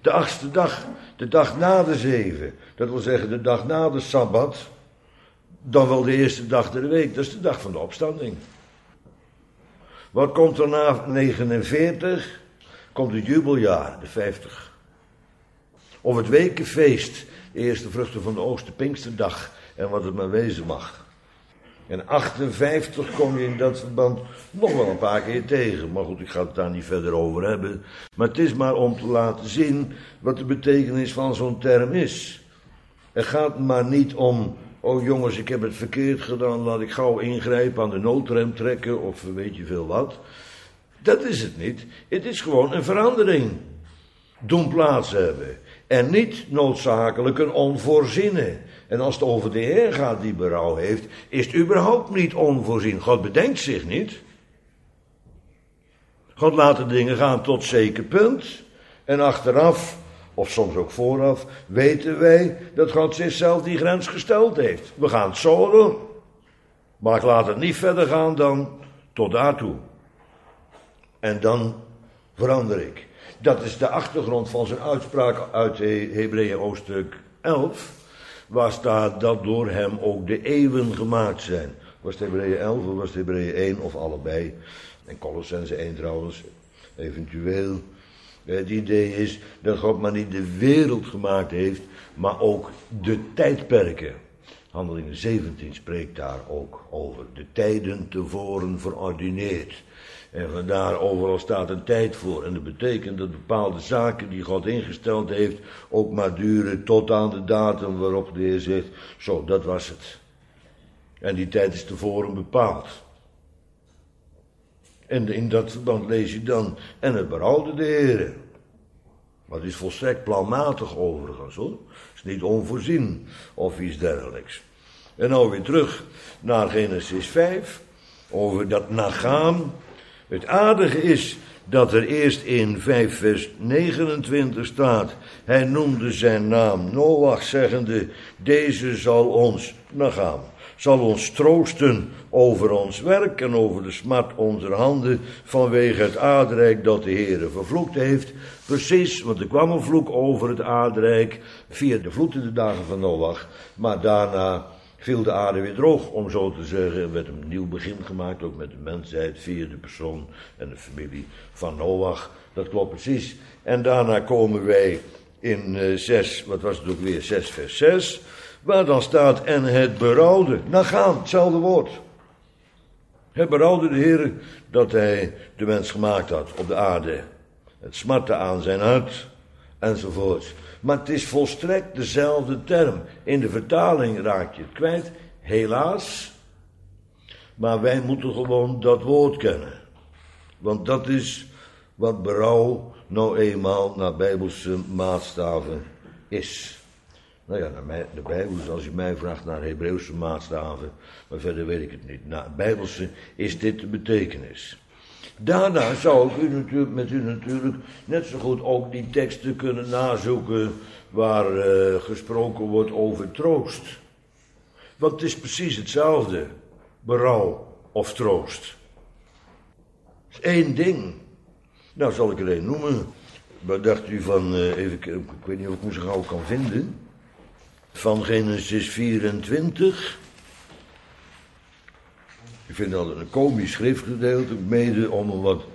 De 8e dag, de dag na de 7. Dat wil zeggen de dag na de Sabbat. Dan wel de eerste dag der week, dat is de dag van de opstanding. Wat komt er na 49? Komt het jubeljaar, de 50. Of het wekenfeest, de eerste vruchten van de oogst, de Pinksterdag en wat het maar wezen mag. En 58 kom je in dat verband nog wel een paar keer tegen. Maar goed, ik ga het daar niet verder over hebben. Maar het is maar om te laten zien wat de betekenis van zo'n term is. Het gaat maar niet om, oh jongens, ik heb het verkeerd gedaan, laat ik gauw ingrijpen, aan de noodrem trekken of weet je veel wat. Dat is het niet. Het is gewoon een verandering doen plaats hebben. En niet noodzakelijk een onvoorziene. En als het over de Heer gaat die berouw heeft, is het überhaupt niet onvoorzien. God bedenkt zich niet. God laat de dingen gaan tot zeker punt. En achteraf, of soms ook vooraf, weten wij dat God zichzelf die grens gesteld heeft. We gaan het zo doen. Maar ik laat het niet verder gaan dan tot daartoe. En dan verander ik. Dat is de achtergrond van zijn uitspraak uit Hebreeën hoofdstuk 11. Waar staat dat door hem ook de eeuwen gemaakt zijn. Was het Hebreeën 11 of was het Hebreeën 1 of allebei. En Colossense 1 trouwens, eventueel. Het idee is dat God maar niet de wereld gemaakt heeft, maar ook de tijdperken. Handelingen 17 spreekt daar ook over. De tijden tevoren verordineerd. En vandaar overal staat een tijd voor. En dat betekent dat bepaalde zaken die God ingesteld heeft ook maar duren tot aan de datum waarop de Heer zegt, zo, dat was het. En die tijd is tevoren bepaald. En in dat verband lees je dan, en het berouwde de Heer. Maar het is volstrekt planmatig overigens hoor. Het is niet onvoorzien of iets dergelijks. En nou weer terug naar Genesis 5, over dat nagaan. Het aardige is dat er eerst in 5 vers 29 staat, hij noemde zijn naam Noach, zeggende, deze zal ons nagaan. Zal ons troosten over ons werk en over de smart onze handen vanwege het aardrijk dat de Heere vervloekt heeft. Precies, want er kwam een vloek over het aardrijk via de vloed in de dagen van Noach. Maar daarna viel de aarde weer droog, om zo te zeggen. Er werd een nieuw begin gemaakt, ook met de mensheid, via de persoon en de familie van Noach. Dat klopt precies. En daarna komen wij in 6, wat was het ook weer, 6 vers 6... waar dan staat, en het berouwde, nagaan, hetzelfde woord. Het berouwde de Heer dat hij de mens gemaakt had op de aarde. Het smartte aan zijn hart, enzovoort. Maar het is volstrekt dezelfde term. In de vertaling raak je het kwijt, helaas. Maar wij moeten gewoon dat woord kennen. Want dat is wat berouw nou eenmaal naar Bijbelse maatstaven is. Nou ja, de Bijbel, als je mij vraagt naar Hebreeuwse maatstaven, maar verder weet ik het niet. Nou, Bijbelse is dit de betekenis. Daarna zou ik met u natuurlijk net zo goed ook die teksten kunnen nazoeken waar gesproken wordt over troost. Want het is precies hetzelfde, berouw of troost. Het is één ding. Nou, zal ik er één noemen. Wat dacht u van, ik weet niet of ik hem zo gauw kan vinden. Van Genesis 24. Ik vind dat een komisch schriftgedeelte, mede om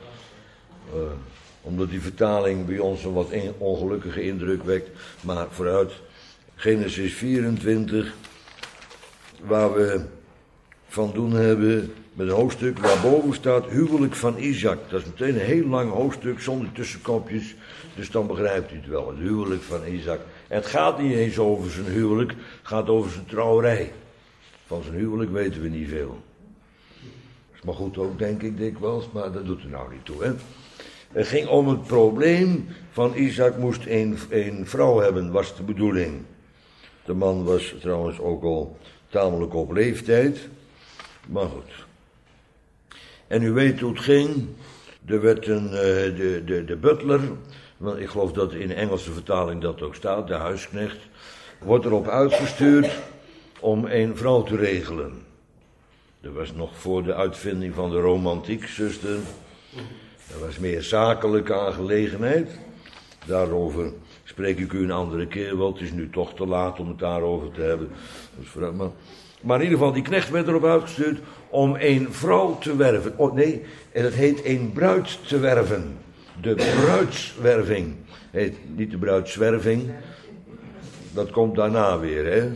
omdat die vertaling bij ons een wat ongelukkige indruk wekt. Maar vooruit, Genesis 24, waar we van doen hebben met een hoofdstuk waarboven staat huwelijk van Isaac. Dat is meteen een heel lang hoofdstuk zonder tussenkopjes, dus dan begrijpt u het wel, het huwelijk van Isaac. En het gaat niet eens over zijn huwelijk, het gaat over zijn trouwerij. Van zijn huwelijk weten we niet veel. Is maar goed ook, denk ik dikwijls, maar dat doet er nou niet toe, hè. Het ging om het probleem van Isaac moest een vrouw hebben, was de bedoeling. De man was trouwens ook al tamelijk op leeftijd, maar goed. En u weet hoe het ging. Er werd de butler, want ik geloof dat in de Engelse vertaling dat ook staat, de huisknecht, wordt erop uitgestuurd om een vrouw te regelen. Dat was nog voor de uitvinding van de romantiek, zuster. Dat was meer zakelijke aangelegenheid. Daarover Spreek ik u een andere keer wel, het is nu toch te laat om het daarover te hebben. Maar in ieder geval, die knecht werd erop uitgestuurd om een vrouw te werven. Oh nee, en het heet een bruid te werven. De bruidswerving. Heet niet de bruidswerving. Dat komt daarna weer, hè.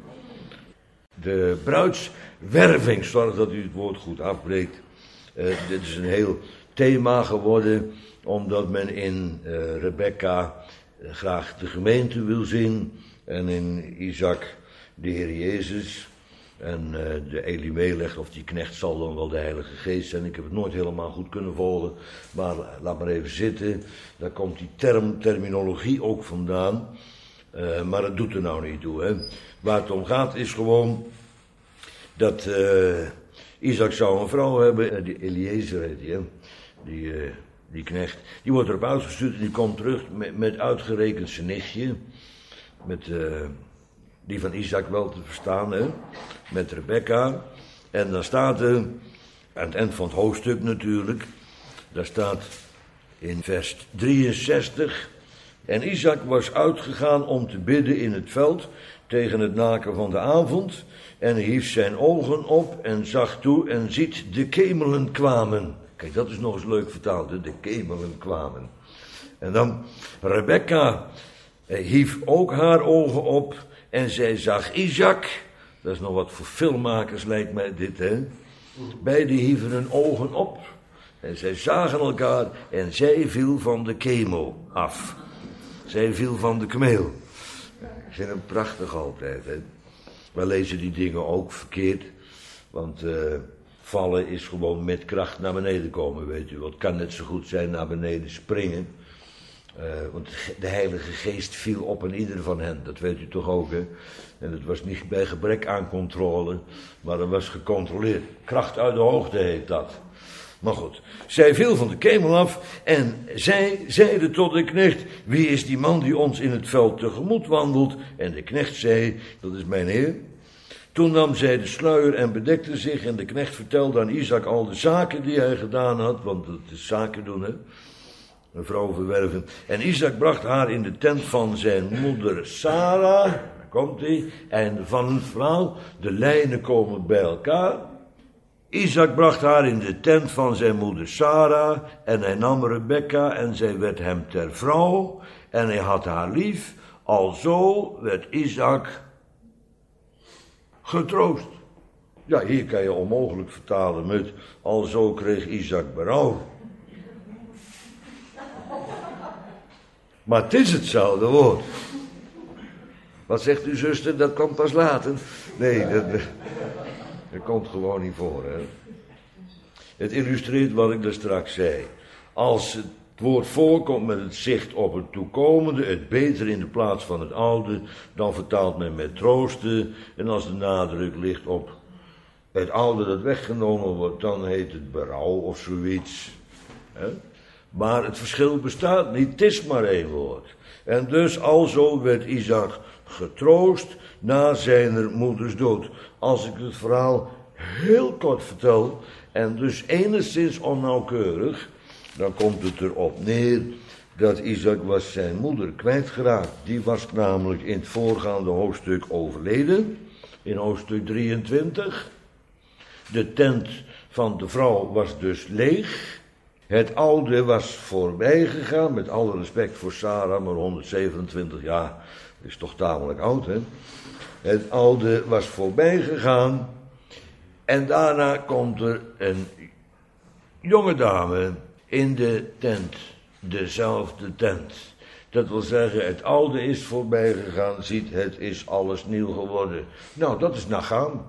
De bruidswerving, zorg dat u het woord goed afbreekt. Dit is een heel thema geworden, omdat men in Rebecca graag de gemeente wil zien. En in Isaac de Heer Jezus. En de Elimelech, of die knecht, zal dan wel de Heilige Geest zijn. Ik heb het nooit helemaal goed kunnen volgen. Maar laat maar even zitten. Daar komt die terminologie ook vandaan. Maar het doet er nou niet toe. Hè. Waar het om gaat is gewoon dat Isaac zou een vrouw hebben. Die Eliezer heet die, hè. Die knecht. Die wordt erop uitgestuurd en die komt terug met uitgerekend zijn nichtje. Met die van Isaac wel te verstaan, hè. Met Rebecca. En dan staat er, aan het eind van het hoofdstuk natuurlijk, daar staat in vers 63... En Isaac was uitgegaan om te bidden in het veld tegen het naken van de avond. En hij hief zijn ogen op en zag toe en ziet de kemelen kwamen. Kijk, dat is nog eens leuk vertaald, hè? De kemelen kwamen. En dan Rebecca hief ook haar ogen op en zij zag Isaac. Dat is nog wat voor filmmakers lijkt mij dit, hè. Beiden hieven hun ogen op en zij zagen elkaar en zij viel van de kemel af. Zij viel van de kameel. Ik vind hem prachtig altijd, hè. We lezen die dingen ook verkeerd. Want vallen is gewoon met kracht naar beneden komen, weet u. Het kan net zo goed zijn naar beneden springen. Want de Heilige Geest viel op een ieder van hen. Dat weet u toch ook, hè. En het was niet bij gebrek aan controle. Maar dat was gecontroleerd. Kracht uit de hoogte heet dat. Maar goed, zij viel van de kemel af en zij zeide tot de knecht: wie is die man die ons in het veld tegemoet wandelt? En de knecht zei: dat is mijn heer. Toen nam zij de sluier en bedekte zich en de knecht vertelde aan Isaac al de zaken die hij gedaan had, want het is zaken doen, hè, een vrouw verwerven. En Isaac bracht haar in de tent van zijn moeder Sarah, daar komt hij, en van een vrouw, de lijnen komen bij elkaar. Isaac bracht haar in de tent van zijn moeder Sarah en hij nam Rebecca en zij werd hem ter vrouw en hij had haar lief. Alzo werd Isaac getroost. Ja, hier kan je onmogelijk vertalen met alzo kreeg Isaac berouw. Maar het is hetzelfde woord. Wat zegt uw zuster, dat komt pas later? Nee, dat komt gewoon niet voor, hè. Het illustreert wat ik daar straks zei. Als het woord voorkomt met het zicht op het toekomende, het betere in de plaats van het oude, dan vertaalt men met troosten. En als de nadruk ligt op het oude dat weggenomen wordt, dan heet het berouw of zoiets. Hè? Maar het verschil bestaat niet, het is maar één woord. En dus alzo werd Isaac getroost na zijn moeders dood. Als ik het verhaal heel kort vertel, en dus enigszins onnauwkeurig, dan komt het erop neer dat Isaac was zijn moeder kwijtgeraakt. Die was namelijk in het voorgaande hoofdstuk overleden, in hoofdstuk 23. De tent van de vrouw was dus leeg. Het oude was voorbij gegaan, met alle respect voor Sarah, maar 127 jaar is toch tamelijk oud, hè. Het oude was voorbij gegaan en daarna komt er een jonge dame in de tent, dezelfde tent. Dat wil zeggen, het oude is voorbij gegaan, ziet, het is alles nieuw geworden. Nou, dat is nagaan.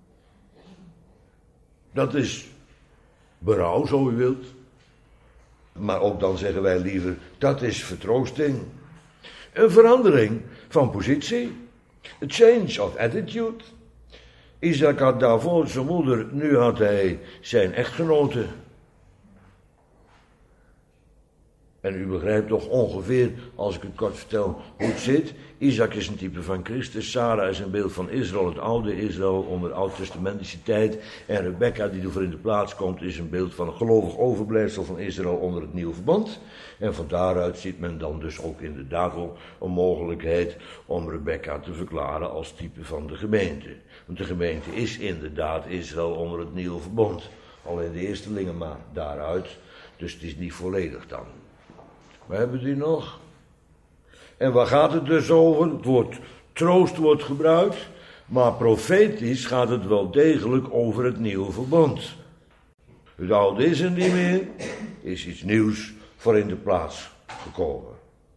Dat is berouw, zo u wilt. Maar ook dan zeggen wij liever, dat is vertroosting. Een verandering van positie. A change of attitude. Isaac had daarvoor zijn moeder, nu had hij zijn echtgenote. En u begrijpt toch ongeveer, als ik het kort vertel, hoe het zit. Isaac is een type van Christus, Sarah is een beeld van Israël, het oude Israël onder oud-testamentische tijd. En Rebecca, die ervoor in de plaats komt, is een beeld van een gelovig overblijfsel van Israël onder het nieuwe verbond. En van daaruit ziet men dan dus ook inderdaad wel een mogelijkheid om Rebecca te verklaren als type van de gemeente. Want de gemeente is inderdaad Israël onder het nieuwe verbond. Alleen de eerstelingen maar daaruit, dus het is niet volledig dan. We hebben die nog. En waar gaat het dus over? Het woord troost wordt gebruikt, maar profetisch gaat het wel degelijk over het nieuwe verbond. Het oude is er niet meer, is iets nieuws voor in de plaats gekomen.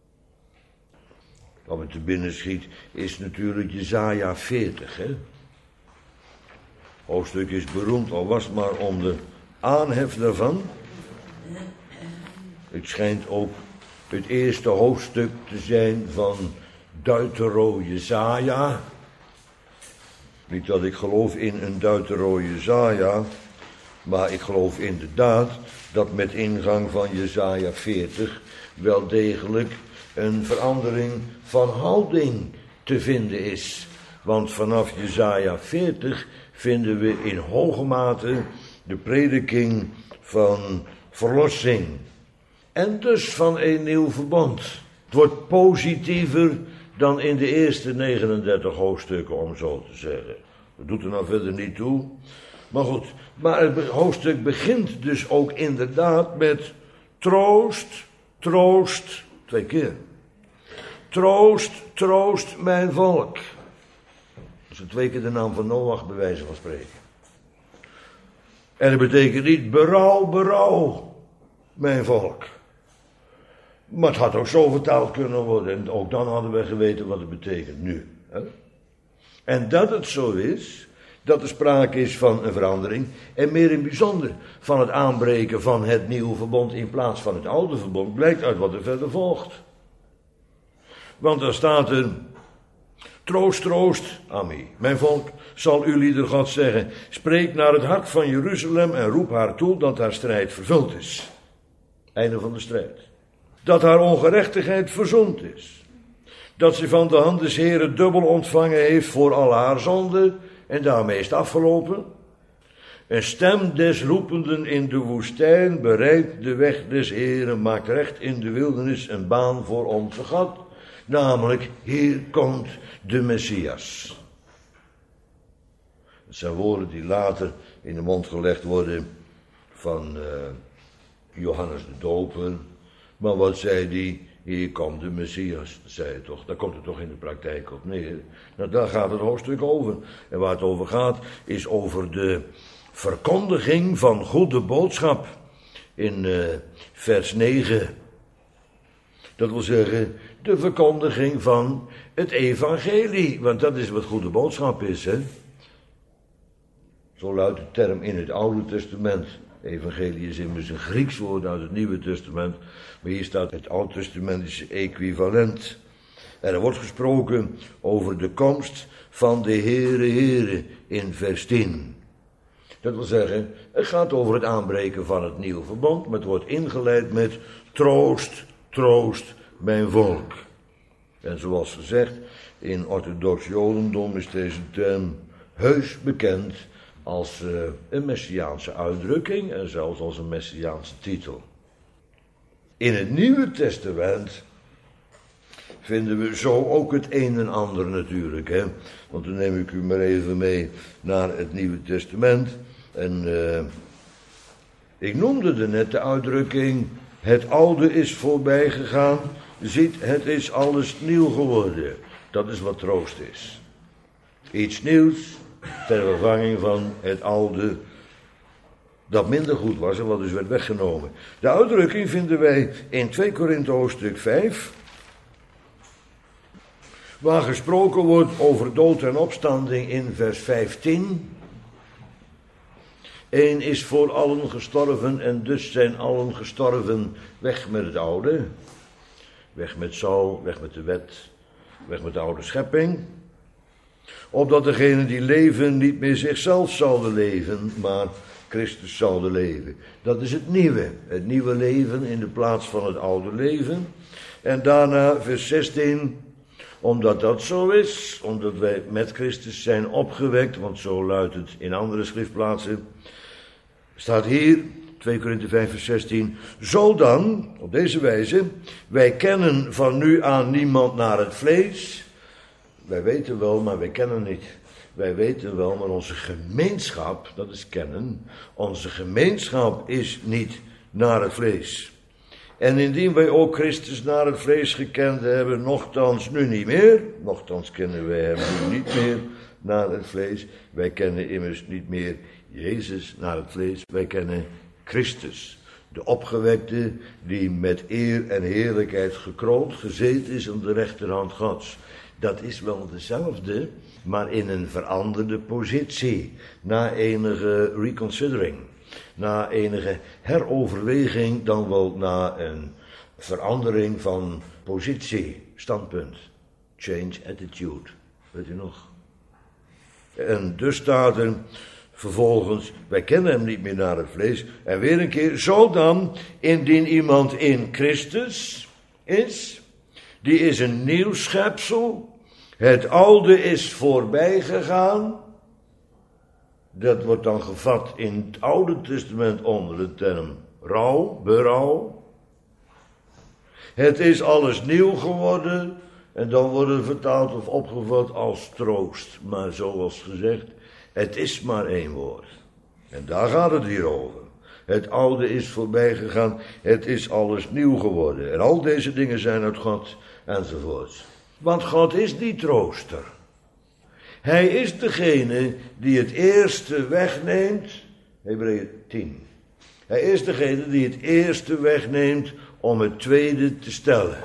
Wat me te binnen schiet is natuurlijk Jesaja 40. Hè? Hoofdstuk is beroemd, al was het maar om de aanhef daarvan. Het schijnt ook het eerste hoofdstuk te zijn van Deutero-Jesaja. Niet dat ik geloof in een Deutero-Jesaja, maar ik geloof inderdaad dat met ingang van Jesaja 40 wel degelijk een verandering van houding te vinden is. Want vanaf Jesaja 40 vinden we in hoge mate de prediking van verlossing. En dus van een nieuw verbond. Het wordt positiever dan in de eerste 39 hoofdstukken, om zo te zeggen. Dat doet er nou verder niet toe. Maar goed, maar het hoofdstuk begint dus ook inderdaad met troost, troost, 2 keer. Troost, troost mijn volk. Dat is 2 keer de naam van Noach, bij wijze van spreken. En dat betekent niet berouw, berouw, mijn volk. Maar het had ook zo vertaald kunnen worden. En ook dan hadden we geweten wat het betekent nu. Hè? En dat het zo is, dat er sprake is van een verandering. En meer in bijzonder van het aanbreken van het nieuwe verbond in plaats van het oude verbond. Blijkt uit wat er verder volgt. Want dan staat er: troost, troost, Ami. Mijn volk, zal uw lieder God zeggen. Spreek naar het hart van Jeruzalem en roep haar toe dat haar strijd vervuld is. Einde van de strijd. Dat haar ongerechtigheid verzoend is. Dat ze van de hand des Heren dubbel ontvangen heeft voor al haar zonden. En daarmee is het afgelopen. Een stem des roependen in de woestijn bereidt de weg des Heren. Maakt recht in de wildernis een baan voor onze God. Namelijk, hier komt de Messias. Het zijn woorden die later in de mond gelegd worden van Johannes de Doper. Maar wat zei die? Hier komt de Messias, zei hij toch. Daar komt het toch in de praktijk op neer. Nou, daar gaat het hoofdstuk over. En waar het over gaat, is over de verkondiging van goede boodschap. In vers 9. Dat wil zeggen, de verkondiging van het evangelie. Want dat is wat goede boodschap is, hè. Zo luidt de term in het Oude Testament. Evangelie is immers een Grieks woord uit het Nieuwe Testament. Maar hier staat het Oud-testamentische equivalent. En er wordt gesproken over de komst van de Heere in vers 10. Dat wil zeggen, het gaat over het aanbreken van het nieuwe verbond. Maar het wordt ingeleid met troost, troost mijn volk. En zoals gezegd, in orthodox Jodendom is deze term heus bekend als een messiaanse uitdrukking en zelfs als een messiaanse titel. In het Nieuwe Testament vinden we zo ook het een en ander natuurlijk. Hè? Want dan neem ik u maar even mee naar het Nieuwe Testament. En ik noemde er net de uitdrukking: het oude is voorbij gegaan, ziet, het is alles nieuw geworden. Dat is wat troost is. Iets nieuws ter vervanging van het oude dat minder goed was en wat dus werd weggenomen. De uitdrukking vinden wij in 2 Korinthe hoofdstuk 5, waar gesproken wordt over dood en opstanding in vers 15. Eén is voor allen gestorven en dus zijn allen gestorven. Weg met het oude, weg met Saul, weg met de wet, weg met de oude schepping. Opdat degenen die leven niet meer zichzelf zouden leven, maar Christus zouden leven. Dat is het nieuwe leven in de plaats van het oude leven. En daarna vers 16, omdat dat zo is, omdat wij met Christus zijn opgewekt, want zo luidt het in andere schriftplaatsen, staat hier, 2 Korinthe 5 vers 16, zo dan, op deze wijze, wij kennen van nu aan niemand naar het vlees. Wij weten wel, maar wij kennen niet. Wij weten wel, maar onze gemeenschap, dat is kennen, onze gemeenschap is niet naar het vlees. En indien wij ook Christus naar het vlees gekend hebben, nochtans nu niet meer, nochtans kennen wij hem nu niet meer naar het vlees. Wij kennen immers niet meer Jezus naar het vlees, wij kennen Christus, de opgewekte die met eer en heerlijkheid gekroond gezeten is aan de rechterhand Gods. Dat is wel dezelfde, maar in een veranderde positie, na enige reconsidering, na enige heroverweging, dan wel na een verandering van positie, standpunt, change attitude, weet u nog. En dus staat er vervolgens, wij kennen hem niet meer naar het vlees, en weer een keer, zo dan, indien iemand in Christus is, die is een nieuw schepsel. Het oude is voorbij gegaan. Dat wordt dan gevat in het Oude Testament onder de term rouw, berouw. Het is alles nieuw geworden. En dan wordt het vertaald of opgevat als troost. Maar zoals gezegd, het is maar één woord. En daar gaat het hier over. Het oude is voorbij gegaan. Het is alles nieuw geworden. En al deze dingen zijn uit God enzovoorts. Want God is die trooster. Hij is degene die het eerste wegneemt. Hebreeën 10. Hij is degene die het eerste wegneemt om het tweede te stellen.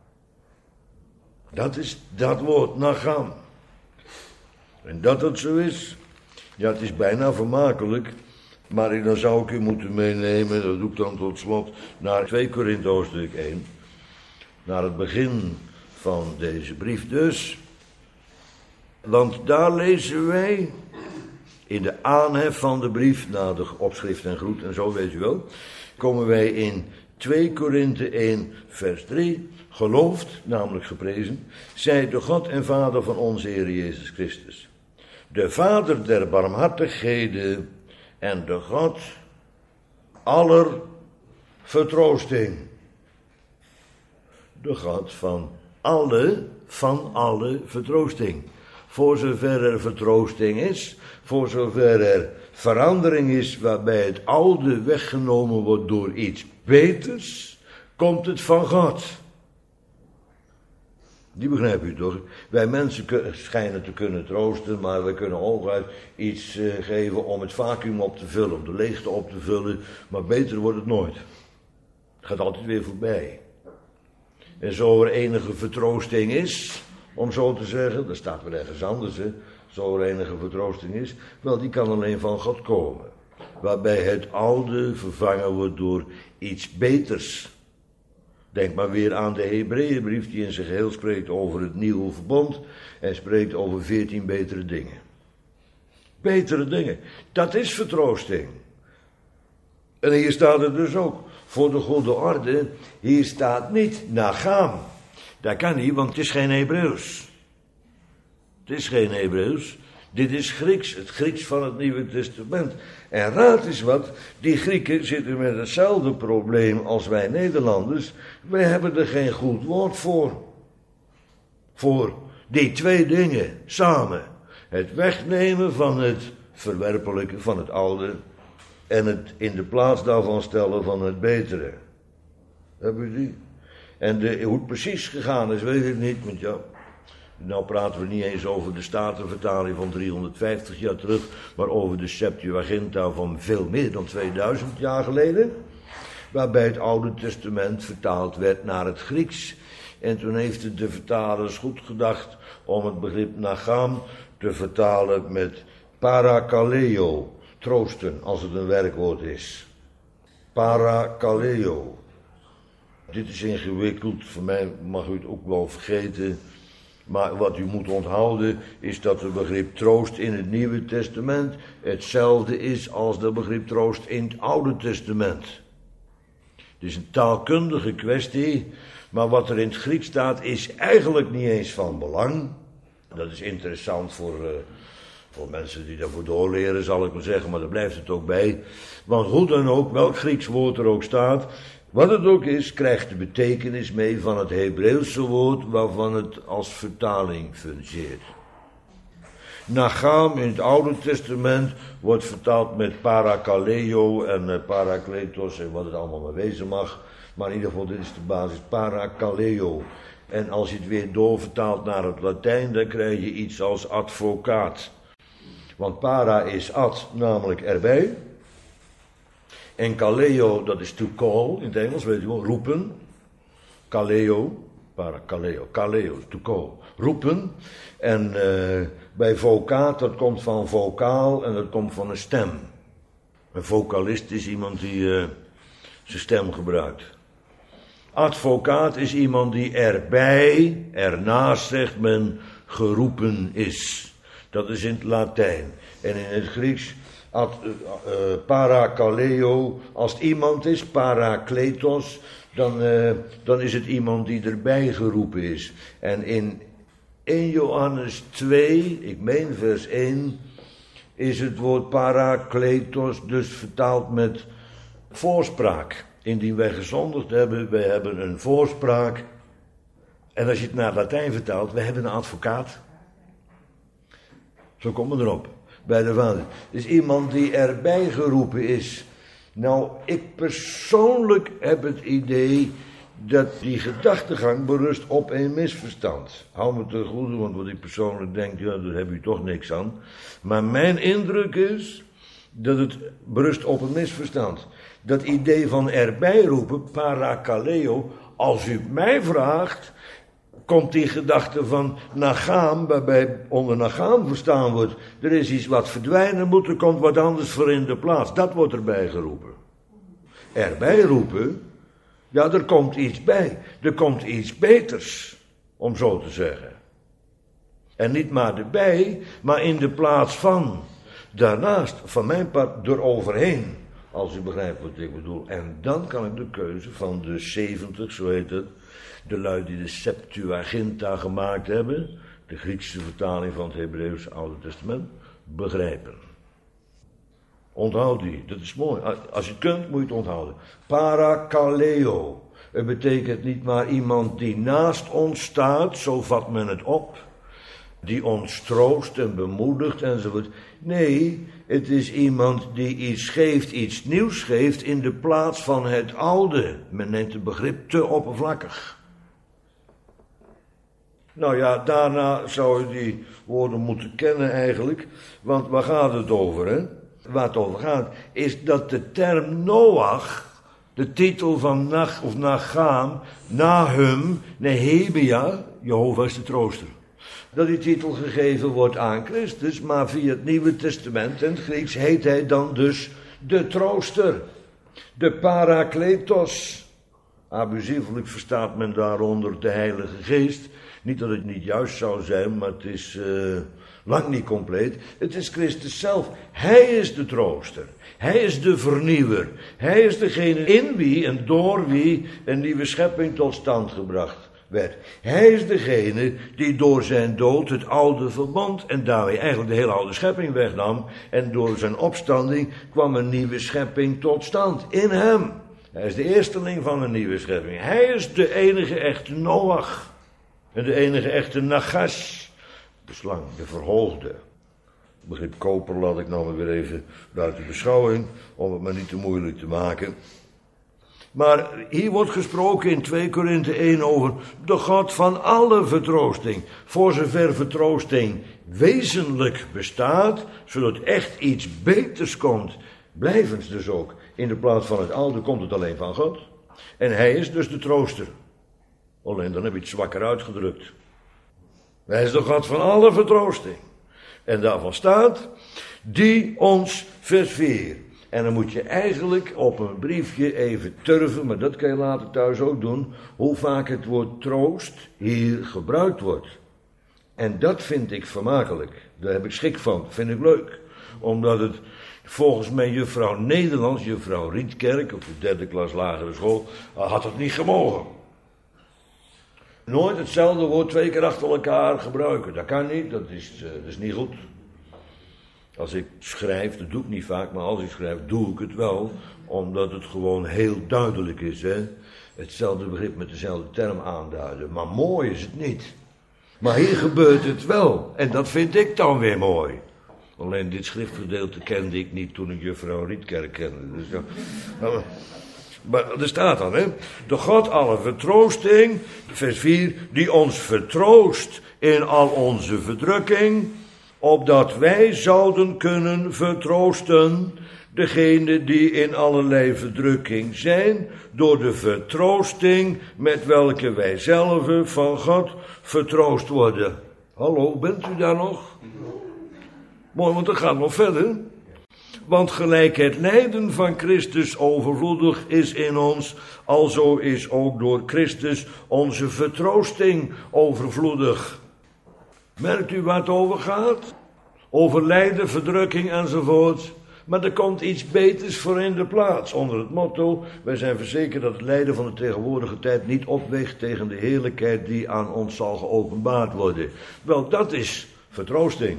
Dat is dat woord, Nacham. En dat het zo is, ja, het is bijna vermakelijk. Maar dan zou ik u moeten meenemen, dat doe ik dan tot slot, naar 2 Korinthe hoofdstuk 1. Naar het begin van deze brief dus. Want daar lezen wij in de aanhef van de brief, na de opschrift en groet en zo weet u wel, komen wij in 2 Korinthe 1 vers 3, geloofd, namelijk geprezen, zij de God en Vader van onze Heer Jezus Christus, de Vader der barmhartigheden en de God aller vertroosting. De God van alle vertroosting. Voor zover er vertroosting is, voor zover er verandering is waarbij het oude weggenomen wordt door iets beters, komt het van God. Die begrijp u toch? Wij mensen schijnen te kunnen troosten, maar we kunnen hooguit iets geven om het vacuüm op te vullen, om de leegte op te vullen, maar beter wordt het nooit. Het gaat altijd weer voorbij. En zo er enige vertroosting is, om zo te zeggen, dat staat weer ergens anders, hè, zo er enige vertroosting is, wel die kan alleen van God komen. Waarbij het oude vervangen wordt door iets beters. Denk maar weer aan de Hebreeënbrief die in zijn geheel spreekt over het nieuwe verbond en spreekt over 14 betere dingen. Betere dingen, dat is vertroosting. En hier staat het dus ook, voor de goede orde, hier staat niet Nacham. Dat kan niet, want het is geen Hebreeuws. Het is geen Hebreeuws. Dit is Grieks, het Grieks van het Nieuwe Testament. En raad eens wat, die Grieken zitten met hetzelfde probleem als wij Nederlanders. Wij hebben er geen goed woord voor. Voor die twee dingen samen. Het wegnemen van het verwerpelijke, van het oude, en het in de plaats daarvan stellen van het betere. Hebben u die? En hoe het precies gegaan is, weet ik niet, want ja, nou praten we niet eens over de Statenvertaling van 350 jaar terug, maar over de Septuaginta van veel meer dan 2000 jaar geleden, waarbij het Oude Testament vertaald werd naar het Grieks. En toen heeft de vertalers goed gedacht om het begrip Nacham te vertalen met parakaleo, troosten, als het een werkwoord is. Parakaleo. Dit is ingewikkeld, voor mij mag u het ook wel vergeten. Maar wat u moet onthouden is dat het begrip troost in het Nieuwe Testament hetzelfde is als het begrip troost in het Oude Testament. Het is een taalkundige kwestie, maar wat er in het Grieks staat is eigenlijk niet eens van belang. Dat is interessant voor mensen die daarvoor doorleren, zal ik maar zeggen, maar daar blijft het ook bij. Want hoe dan ook, welk Grieks woord er ook staat, wat het ook is, krijgt de betekenis mee van het Hebreeuwse woord waarvan het als vertaling fungeert. Nacham in het Oude Testament wordt vertaald met parakaleo en parakletos en wat het allemaal maar wezen mag. Maar in ieder geval, dit is de basis, parakaleo. En als je het weer doorvertaalt naar het Latijn, dan krijg je iets als advocaat. Want para is ad, namelijk erbij. En kaleo, dat is to call, in het Engels, weet je wel, roepen. Kaleo, parakaleo, kaleo, to call, roepen. En bij vocaat, dat komt van vocaal en dat komt van een stem. Een vocalist is iemand die zijn stem gebruikt. Advocaat is iemand die erbij, ernaast zegt men, geroepen is. Dat is in het Latijn. En in het Grieks, parakaleo, als het iemand is, parakletos, dan is het iemand die erbij geroepen is. En in 1 Johannes 2, ik meen vers 1, is het woord parakletos dus vertaald met voorspraak. Indien wij gezondigd hebben, wij hebben een voorspraak. En als je het naar het Latijn vertaalt, wij hebben een advocaat. Zo komen we erop, bij de Vader. Dus iemand die erbij geroepen is. Nou, ik persoonlijk heb het idee dat die gedachtegang berust op een misverstand. Hou me te goede, want wat ik persoonlijk denk, ja, daar heb u toch niks aan. Maar mijn indruk is dat het berust op een misverstand. Dat idee van erbij roepen, parakaleo, als u mij vraagt, komt die gedachte van nagaam, waarbij onder nagaam verstaan wordt, er is iets wat verdwijnen moet, er komt wat anders voor in de plaats. Dat wordt erbij geroepen. Erbij roepen, ja, er komt iets bij. Er komt iets beters, om zo te zeggen. En niet maar erbij, maar in de plaats van. Daarnaast, van mijn part, eroverheen. Als u begrijpt wat ik bedoel. En dan kan ik de keuze van de 70, zo heet het, de lui die de Septuaginta gemaakt hebben, de Griekse vertaling van het Hebreeuwse Oude Testament, begrijpen. Onthoud die, dat is mooi. Als je het kunt, moet je het onthouden. Parakaleo. Het betekent niet maar iemand die naast ons staat, zo vat men het op, die ons troost en bemoedigt enzovoort. Nee, het is iemand die iets geeft, iets nieuws geeft in de plaats van het oude. Men neemt het begrip te oppervlakkig. Nou ja, daarna zou je die woorden moeten kennen eigenlijk, want waar gaat het over, hè? Waar het over gaat, is dat de term Noach, de titel van Nacham, Nahum, Nehemia, Jehovah is de trooster. Dat die titel gegeven wordt aan Christus, maar via het Nieuwe Testament in het Grieks heet hij dan dus de trooster, de parakletos. Abusievelijk verstaat men daaronder de Heilige Geest. Niet dat het niet juist zou zijn, maar het is lang niet compleet. Het is Christus zelf. Hij is de trooster. Hij is de vernieuwer. Hij is degene in wie en door wie een nieuwe schepping tot stand gebracht werd. Hij is degene die door zijn dood het oude verbond en daarmee eigenlijk de hele oude schepping wegnam. En door zijn opstanding kwam een nieuwe schepping tot stand in hem. Hij is de eersteling van een nieuwe schepping. Hij is de enige echte Noach. En de enige echte Nagas. De slang, de verhoogde. Het begrip koper laat ik nou maar weer even buiten beschouwing, om het maar niet te moeilijk te maken. Maar hier wordt gesproken in 2 Korinthe 1 over de God van alle vertroosting. Voor zover vertroosting wezenlijk bestaat, zodat echt iets beters komt, blijvend dus ook. In de plaats van het oude komt het alleen van God. En hij is dus de trooster. Alleen dan heb je het zwakker uitgedrukt. Hij is de God van alle vertroosting. En daarvan staat, die ons vers 4. En dan moet je eigenlijk op een briefje even turven, maar dat kan je later thuis ook doen, hoe vaak het woord troost hier gebruikt wordt. En dat vind ik vermakelijk. Daar heb ik schik van. Vind ik leuk. Omdat het volgens mij juffrouw Nederlands, juffrouw Rietkerk, op de 3e klas lagere school, had het niet gemogen. Nooit hetzelfde woord 2 keer achter elkaar gebruiken. Dat kan niet, dat is niet goed. Als ik schrijf, dat doe ik niet vaak, maar als ik schrijf, doe ik het wel. Omdat het gewoon heel duidelijk is, hè. Hetzelfde begrip met dezelfde term aanduiden. Maar mooi is het niet. Maar hier gebeurt het wel. En dat vind ik dan weer mooi. Alleen dit schriftgedeelte kende ik niet toen ik juffrouw Rietkerk kende. Dus ja. Maar er staat dan, hè. De God alle vertroosting, vers 4, die ons vertroost in al onze verdrukking, opdat wij zouden kunnen vertroosten degene die in allerlei verdrukking zijn, door de vertroosting met welke wij zelf van God vertroost worden. Hallo, bent u daar nog? Mooi, want dat gaat nog verder. Want gelijk het lijden van Christus overvloedig is in ons, alzo is ook door Christus onze vertroosting overvloedig. Merkt u waar het over gaat? Over lijden, verdrukking enzovoort. Maar er komt iets beters voor in de plaats. Onder het motto, wij zijn verzekerd dat het lijden van de tegenwoordige tijd niet opweegt tegen de heerlijkheid die aan ons zal geopenbaard worden. Wel, dat is vertroosting.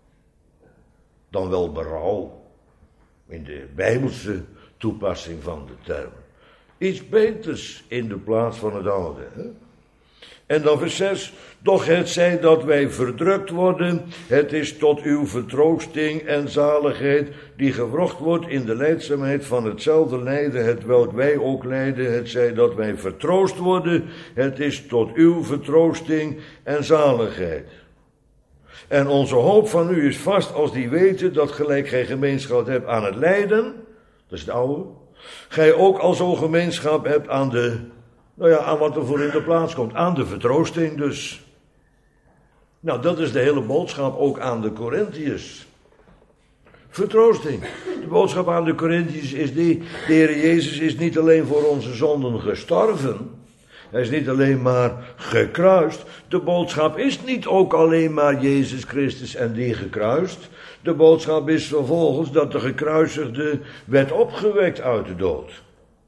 Dan wel berouw. In de Bijbelse toepassing van de term. Iets beters in de plaats van het oude. Hè? En dan vers 6. Doch het zij dat wij verdrukt worden, het is tot uw vertroosting en zaligheid, die gewrocht wordt in de lijdzaamheid van hetzelfde lijden, hetwelk wij ook lijden, het zij dat wij vertroost worden, het is tot uw vertroosting en zaligheid. En onze hoop van u is vast als die weten dat gelijk gij gemeenschap hebt aan het lijden, dat is het oude, gij ook al zo gemeenschap hebt aan aan wat er voor in de plaats komt, aan de vertroosting dus. Nou, dat is de hele boodschap ook aan de Korintiërs. Vertroosting. De boodschap aan de Korintiërs is die, de Heer Jezus is niet alleen voor onze zonden gestorven. Hij is niet alleen maar gekruist. De boodschap is niet ook alleen maar Jezus Christus en die gekruist. De boodschap is vervolgens dat de gekruisigde werd opgewekt uit de dood.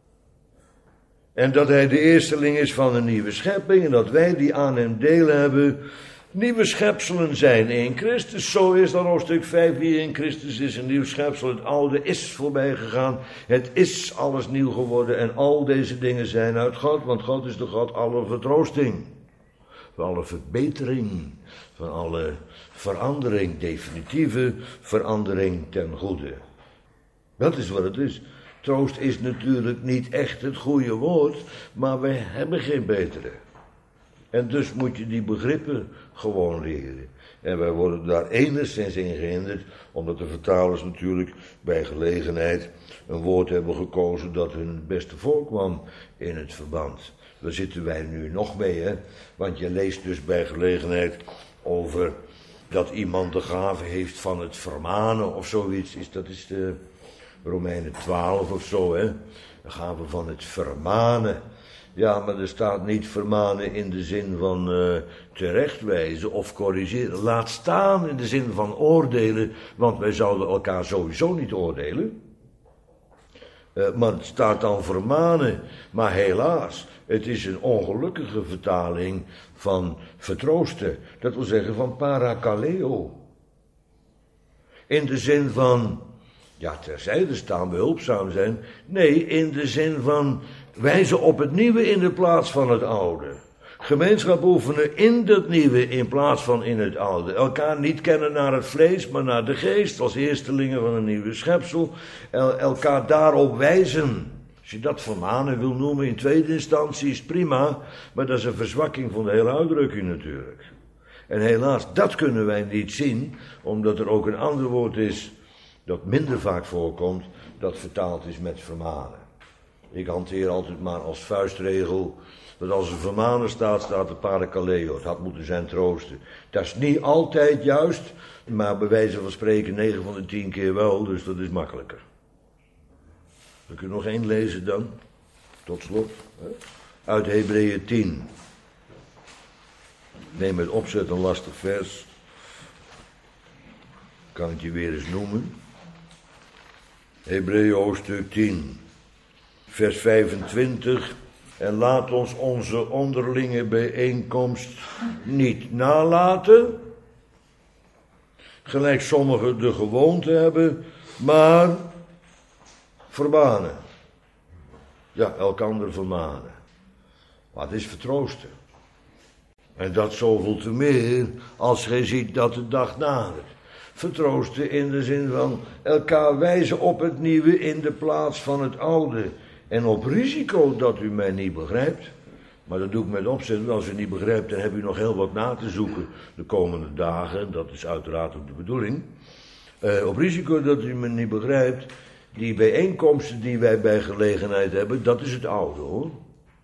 En dat hij de eersteling is van een nieuwe schepping en dat wij die aan hem deel hebben, nieuwe schepselen zijn in Christus. Zo is dan hoofdstuk 5, wie in Christus is een nieuw schepsel. Het oude is voorbij gegaan. Het is alles nieuw geworden. En al deze dingen zijn uit God. Want God is de God alle vertroosting. Van alle verbetering. Van alle verandering. Definitieve verandering ten goede. Dat is wat het is. Troost is natuurlijk niet echt het goede woord. Maar wij hebben geen betere. En dus moet je die begrippen gewoon leren. En wij worden daar enigszins in gehinderd, omdat de vertalers natuurlijk bij gelegenheid een woord hebben gekozen dat hun het beste voorkwam in het verband. Daar zitten wij nu nog mee, hè. Want je leest dus bij gelegenheid over dat iemand de gave heeft van het vermanen of zoiets. Dat is de Romeinen 12 of zo, hè. De gave van het vermanen. Ja, maar er staat niet vermanen in de zin van terechtwijzen of corrigeren. Laat staan in de zin van oordelen, want wij zouden elkaar sowieso niet oordelen. Maar het staat dan vermanen. Maar helaas, het is een ongelukkige vertaling van vertroosten. Dat wil zeggen van parakaleo. In de zin van, ja, terzijde staan, behulpzaam zijn. Nee, in de zin van wijzen op het nieuwe in de plaats van het oude. Gemeenschap oefenen in dat nieuwe in plaats van in het oude. Elkaar niet kennen naar het vlees, maar naar de geest, als eerstelingen van een nieuwe schepsel. Elkaar daarop wijzen. Als je dat vermanen wil noemen in tweede instantie is prima, maar dat is een verzwakking van de hele uitdrukking natuurlijk. En helaas, dat kunnen wij niet zien, omdat er ook een ander woord is dat minder vaak voorkomt, dat vertaald is met vermanen. Ik hanteer altijd maar als vuistregel dat als er vermanen staat, staat er parakaleo. Het had moeten zijn troosten. Dat is niet altijd juist, maar bij wijze van spreken 9 van de 10 keer wel, dus dat is makkelijker. We kunnen nog één lezen dan, tot slot, uit Hebreeën 10. Neem met opzet een lastig vers. Kan ik je weer eens noemen. Hebreeën hoofdstuk 10, vers 25. En laat ons onze onderlinge bijeenkomst niet nalaten, gelijk sommigen de gewoonte hebben, maar vermanen. Ja, elkander vermanen. Wat is vertroosten? En dat zoveel te meer als gij ziet dat de dag nadert. Vertroosten in de zin van elkaar wijzen op het nieuwe in de plaats van het oude. En op risico dat u mij niet begrijpt. Maar dat doe ik met opzet, want als u niet begrijpt, dan heb u nog heel wat na te zoeken de komende dagen. Dat is uiteraard ook de bedoeling. Op risico dat u me niet begrijpt, die bijeenkomsten die wij bij gelegenheid hebben, dat is het oude hoor.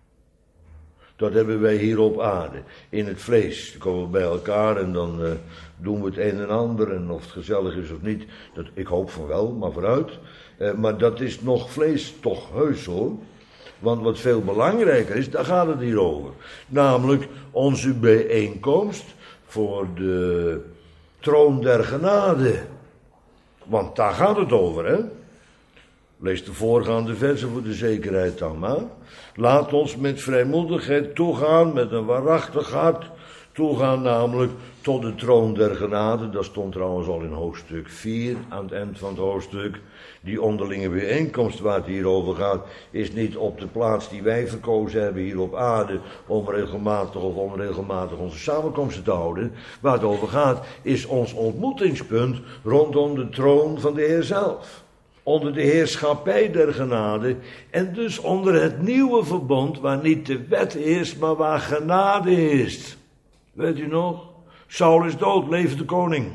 Dat hebben wij hier op aarde, in het vlees. Dan komen we bij elkaar en dan doen we het een en ander. En of het gezellig is of niet, ik hoop van wel, maar vooruit. Maar dat is nog vlees, toch heus hoor. Want wat veel belangrijker is, daar gaat het hier over. Namelijk onze bijeenkomst voor de troon der genade. Want daar gaat het over, hè. Lees de voorgaande versen voor de zekerheid dan maar. Laat ons met vrijmoedigheid toegaan, met een waarachtig hart. Toegaan namelijk tot de troon der genade. Dat stond trouwens al in hoofdstuk 4, aan het eind van het hoofdstuk. Die onderlinge bijeenkomst waar het hier over gaat, is niet op de plaats die wij verkozen hebben hier op aarde, om regelmatig of onregelmatig onze samenkomsten te houden. Waar het over gaat, is ons ontmoetingspunt rondom de troon van de Heer zelf. Onder de heerschappij der genade en dus onder het nieuwe verbond waar niet de wet heerst, maar waar genade heerst. Weet u nog? Saul is dood, leeft de koning.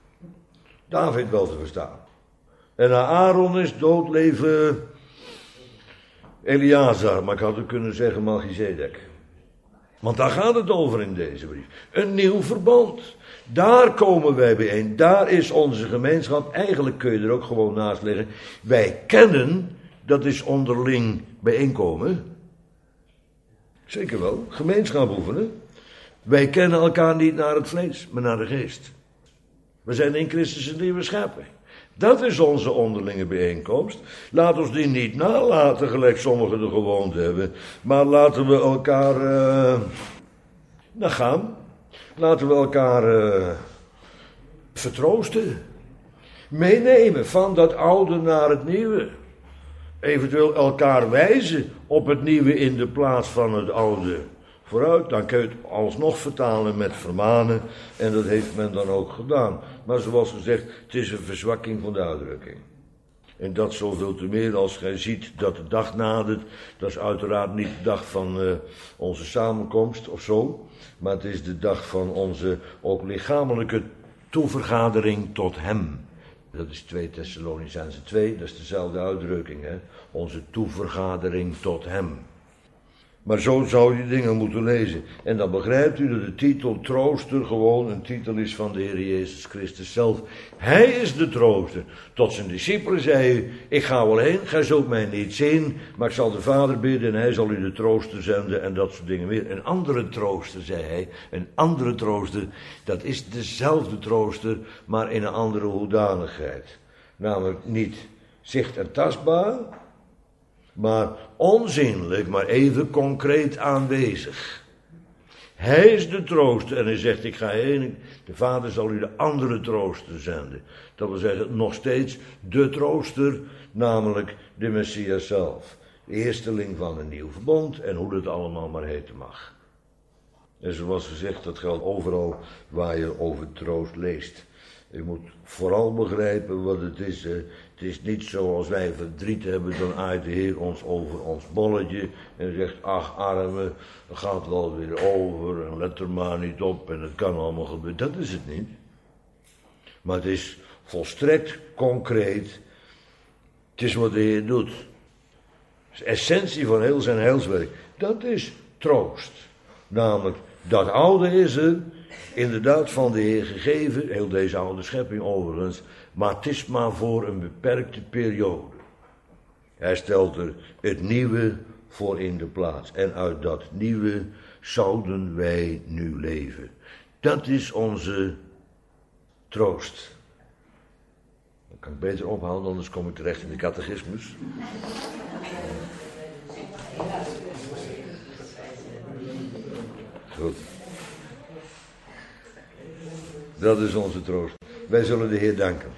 David wel te verstaan. En Aaron is dood, leven Eleazar, maar ik had ook kunnen zeggen Melchizedek. Want daar gaat het over in deze brief. Een nieuw verbond. Daar komen wij bijeen. Daar is onze gemeenschap. Eigenlijk kun je er ook gewoon naast leggen. Wij kennen, dat is onderling bijeenkomen. Zeker wel. Gemeenschap oefenen. Wij kennen elkaar niet naar het vlees, maar naar de geest. We zijn in Christus een nieuwe schepping. Dat is onze onderlinge bijeenkomst. Laat ons die niet nalaten, gelijk sommigen de gewoonte hebben. Maar laten we elkaar gaan. Laten we elkaar vertroosten. Meenemen van dat oude naar het nieuwe. Eventueel elkaar wijzen op het nieuwe in de plaats van het oude. Vooruit, dan kun je het alsnog vertalen met vermanen. En dat heeft men dan ook gedaan. Maar zoals gezegd, het is een verzwakking van de uitdrukking. En dat zoveel te meer als gij ziet dat de dag nadert. Dat is uiteraard niet de dag van onze samenkomst of zo. Maar het is de dag van onze ook lichamelijke toevergadering tot hem. Dat is 2 Thessalonicenzen 2, dat is dezelfde uitdrukking. Hè? Onze toevergadering tot hem. Maar zo zou je dingen moeten lezen. En dan begrijpt u dat de titel trooster gewoon een titel is van de Heer Jezus Christus zelf. Hij is de trooster. Tot zijn discipelen zei hij, ik ga wel heen, gij zult mij niet zien, maar ik zal de Vader bidden en hij zal u de trooster zenden en dat soort dingen meer. Een andere trooster, zei hij, een andere trooster, dat is dezelfde trooster, maar in een andere hoedanigheid. Namelijk niet zicht en tastbaar, maar onzinnelijk, maar even concreet aanwezig. Hij is de trooster en hij zegt, ik ga heen, de Vader zal u de andere trooster zenden. Dat wil zeggen, nog steeds de trooster, namelijk de Messias zelf. De eersteling van een nieuw verbond en hoe dat allemaal maar heten mag. En zoals gezegd, dat geldt overal waar je over troost leest. Je moet vooral begrijpen wat het is. Het is niet zoals wij verdriet hebben, dan aait de Heer ons over ons bolletje en zegt, ach arme, het gaat wel weer over en let er maar niet op en het kan allemaal gebeuren. Dat is het niet. Maar het is volstrekt concreet. Het is wat de Heer doet. De essentie van heel zijn heilswerk, dat is troost. Namelijk, dat oude is er, inderdaad van de Heer gegeven, heel deze oude schepping overigens, maar het is maar voor een beperkte periode. Hij stelt er het nieuwe voor in de plaats. En uit dat nieuwe zouden wij nu leven. Dat is onze troost. Dat kan ik beter ophouden, anders kom ik terecht in de catechismus. Goed. Dat is onze troost. Wij zullen de Heer danken.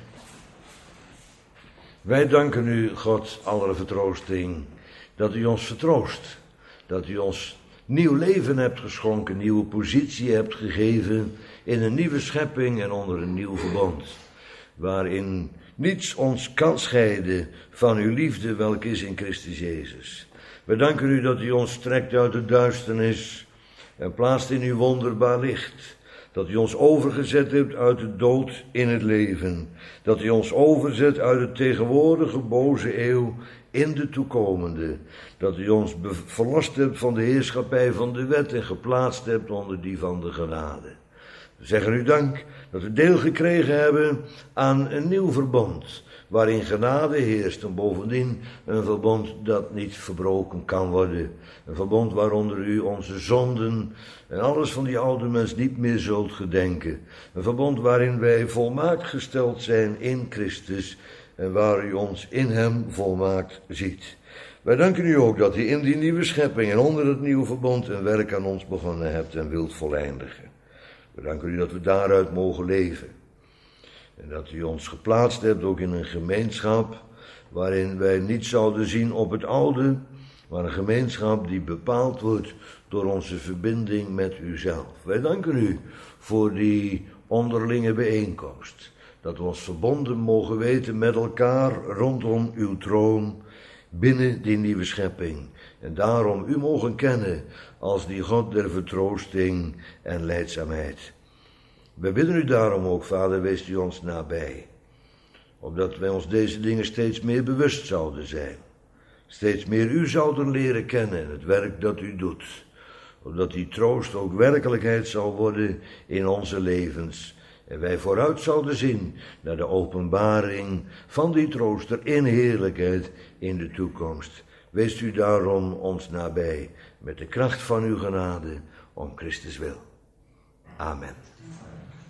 Wij danken u, God, aller vertroosting, dat u ons vertroost. Dat u ons nieuw leven hebt geschonken, nieuwe positie hebt gegeven in een nieuwe schepping en onder een nieuw verbond. Waarin niets ons kan scheiden van uw liefde, welke is in Christus Jezus. Wij danken u dat u ons trekt uit de duisternis en plaatst in uw wonderbaar licht. Dat u ons overgezet hebt uit de dood in het leven. Dat u ons overzet uit de tegenwoordige boze eeuw in de toekomende. Dat u ons verlost hebt van de heerschappij van de wet en geplaatst hebt onder die van de genade. We zeggen u dank dat we deel gekregen hebben aan een nieuw verbond, waarin genade heerst en bovendien een verbond dat niet verbroken kan worden. Een verbond waaronder u onze zonden en alles van die oude mens niet meer zult gedenken. Een verbond waarin wij volmaakt gesteld zijn in Christus en waar u ons in hem volmaakt ziet. Wij danken u ook dat u in die nieuwe schepping en onder het nieuwe verbond een werk aan ons begonnen hebt en wilt voleindigen. We danken u dat we daaruit mogen leven. En dat u ons geplaatst hebt ook in een gemeenschap waarin wij niet zouden zien op het oude, maar een gemeenschap die bepaald wordt door onze verbinding met uzelf. Wij danken u voor die onderlinge bijeenkomst. Dat we ons verbonden mogen weten met elkaar rondom uw troon binnen die nieuwe schepping. En daarom u mogen kennen als die God der vertroosting en leidzaamheid. We bidden u daarom ook, Vader, wees u ons nabij. Opdat wij ons deze dingen steeds meer bewust zouden zijn. Steeds meer u zouden leren kennen en het werk dat u doet. Opdat die troost ook werkelijkheid zal worden in onze levens. En wij vooruit zouden zien naar de openbaring van die trooster in heerlijkheid in de toekomst. Wees u daarom ons nabij met de kracht van uw genade om Christus wil. Amen.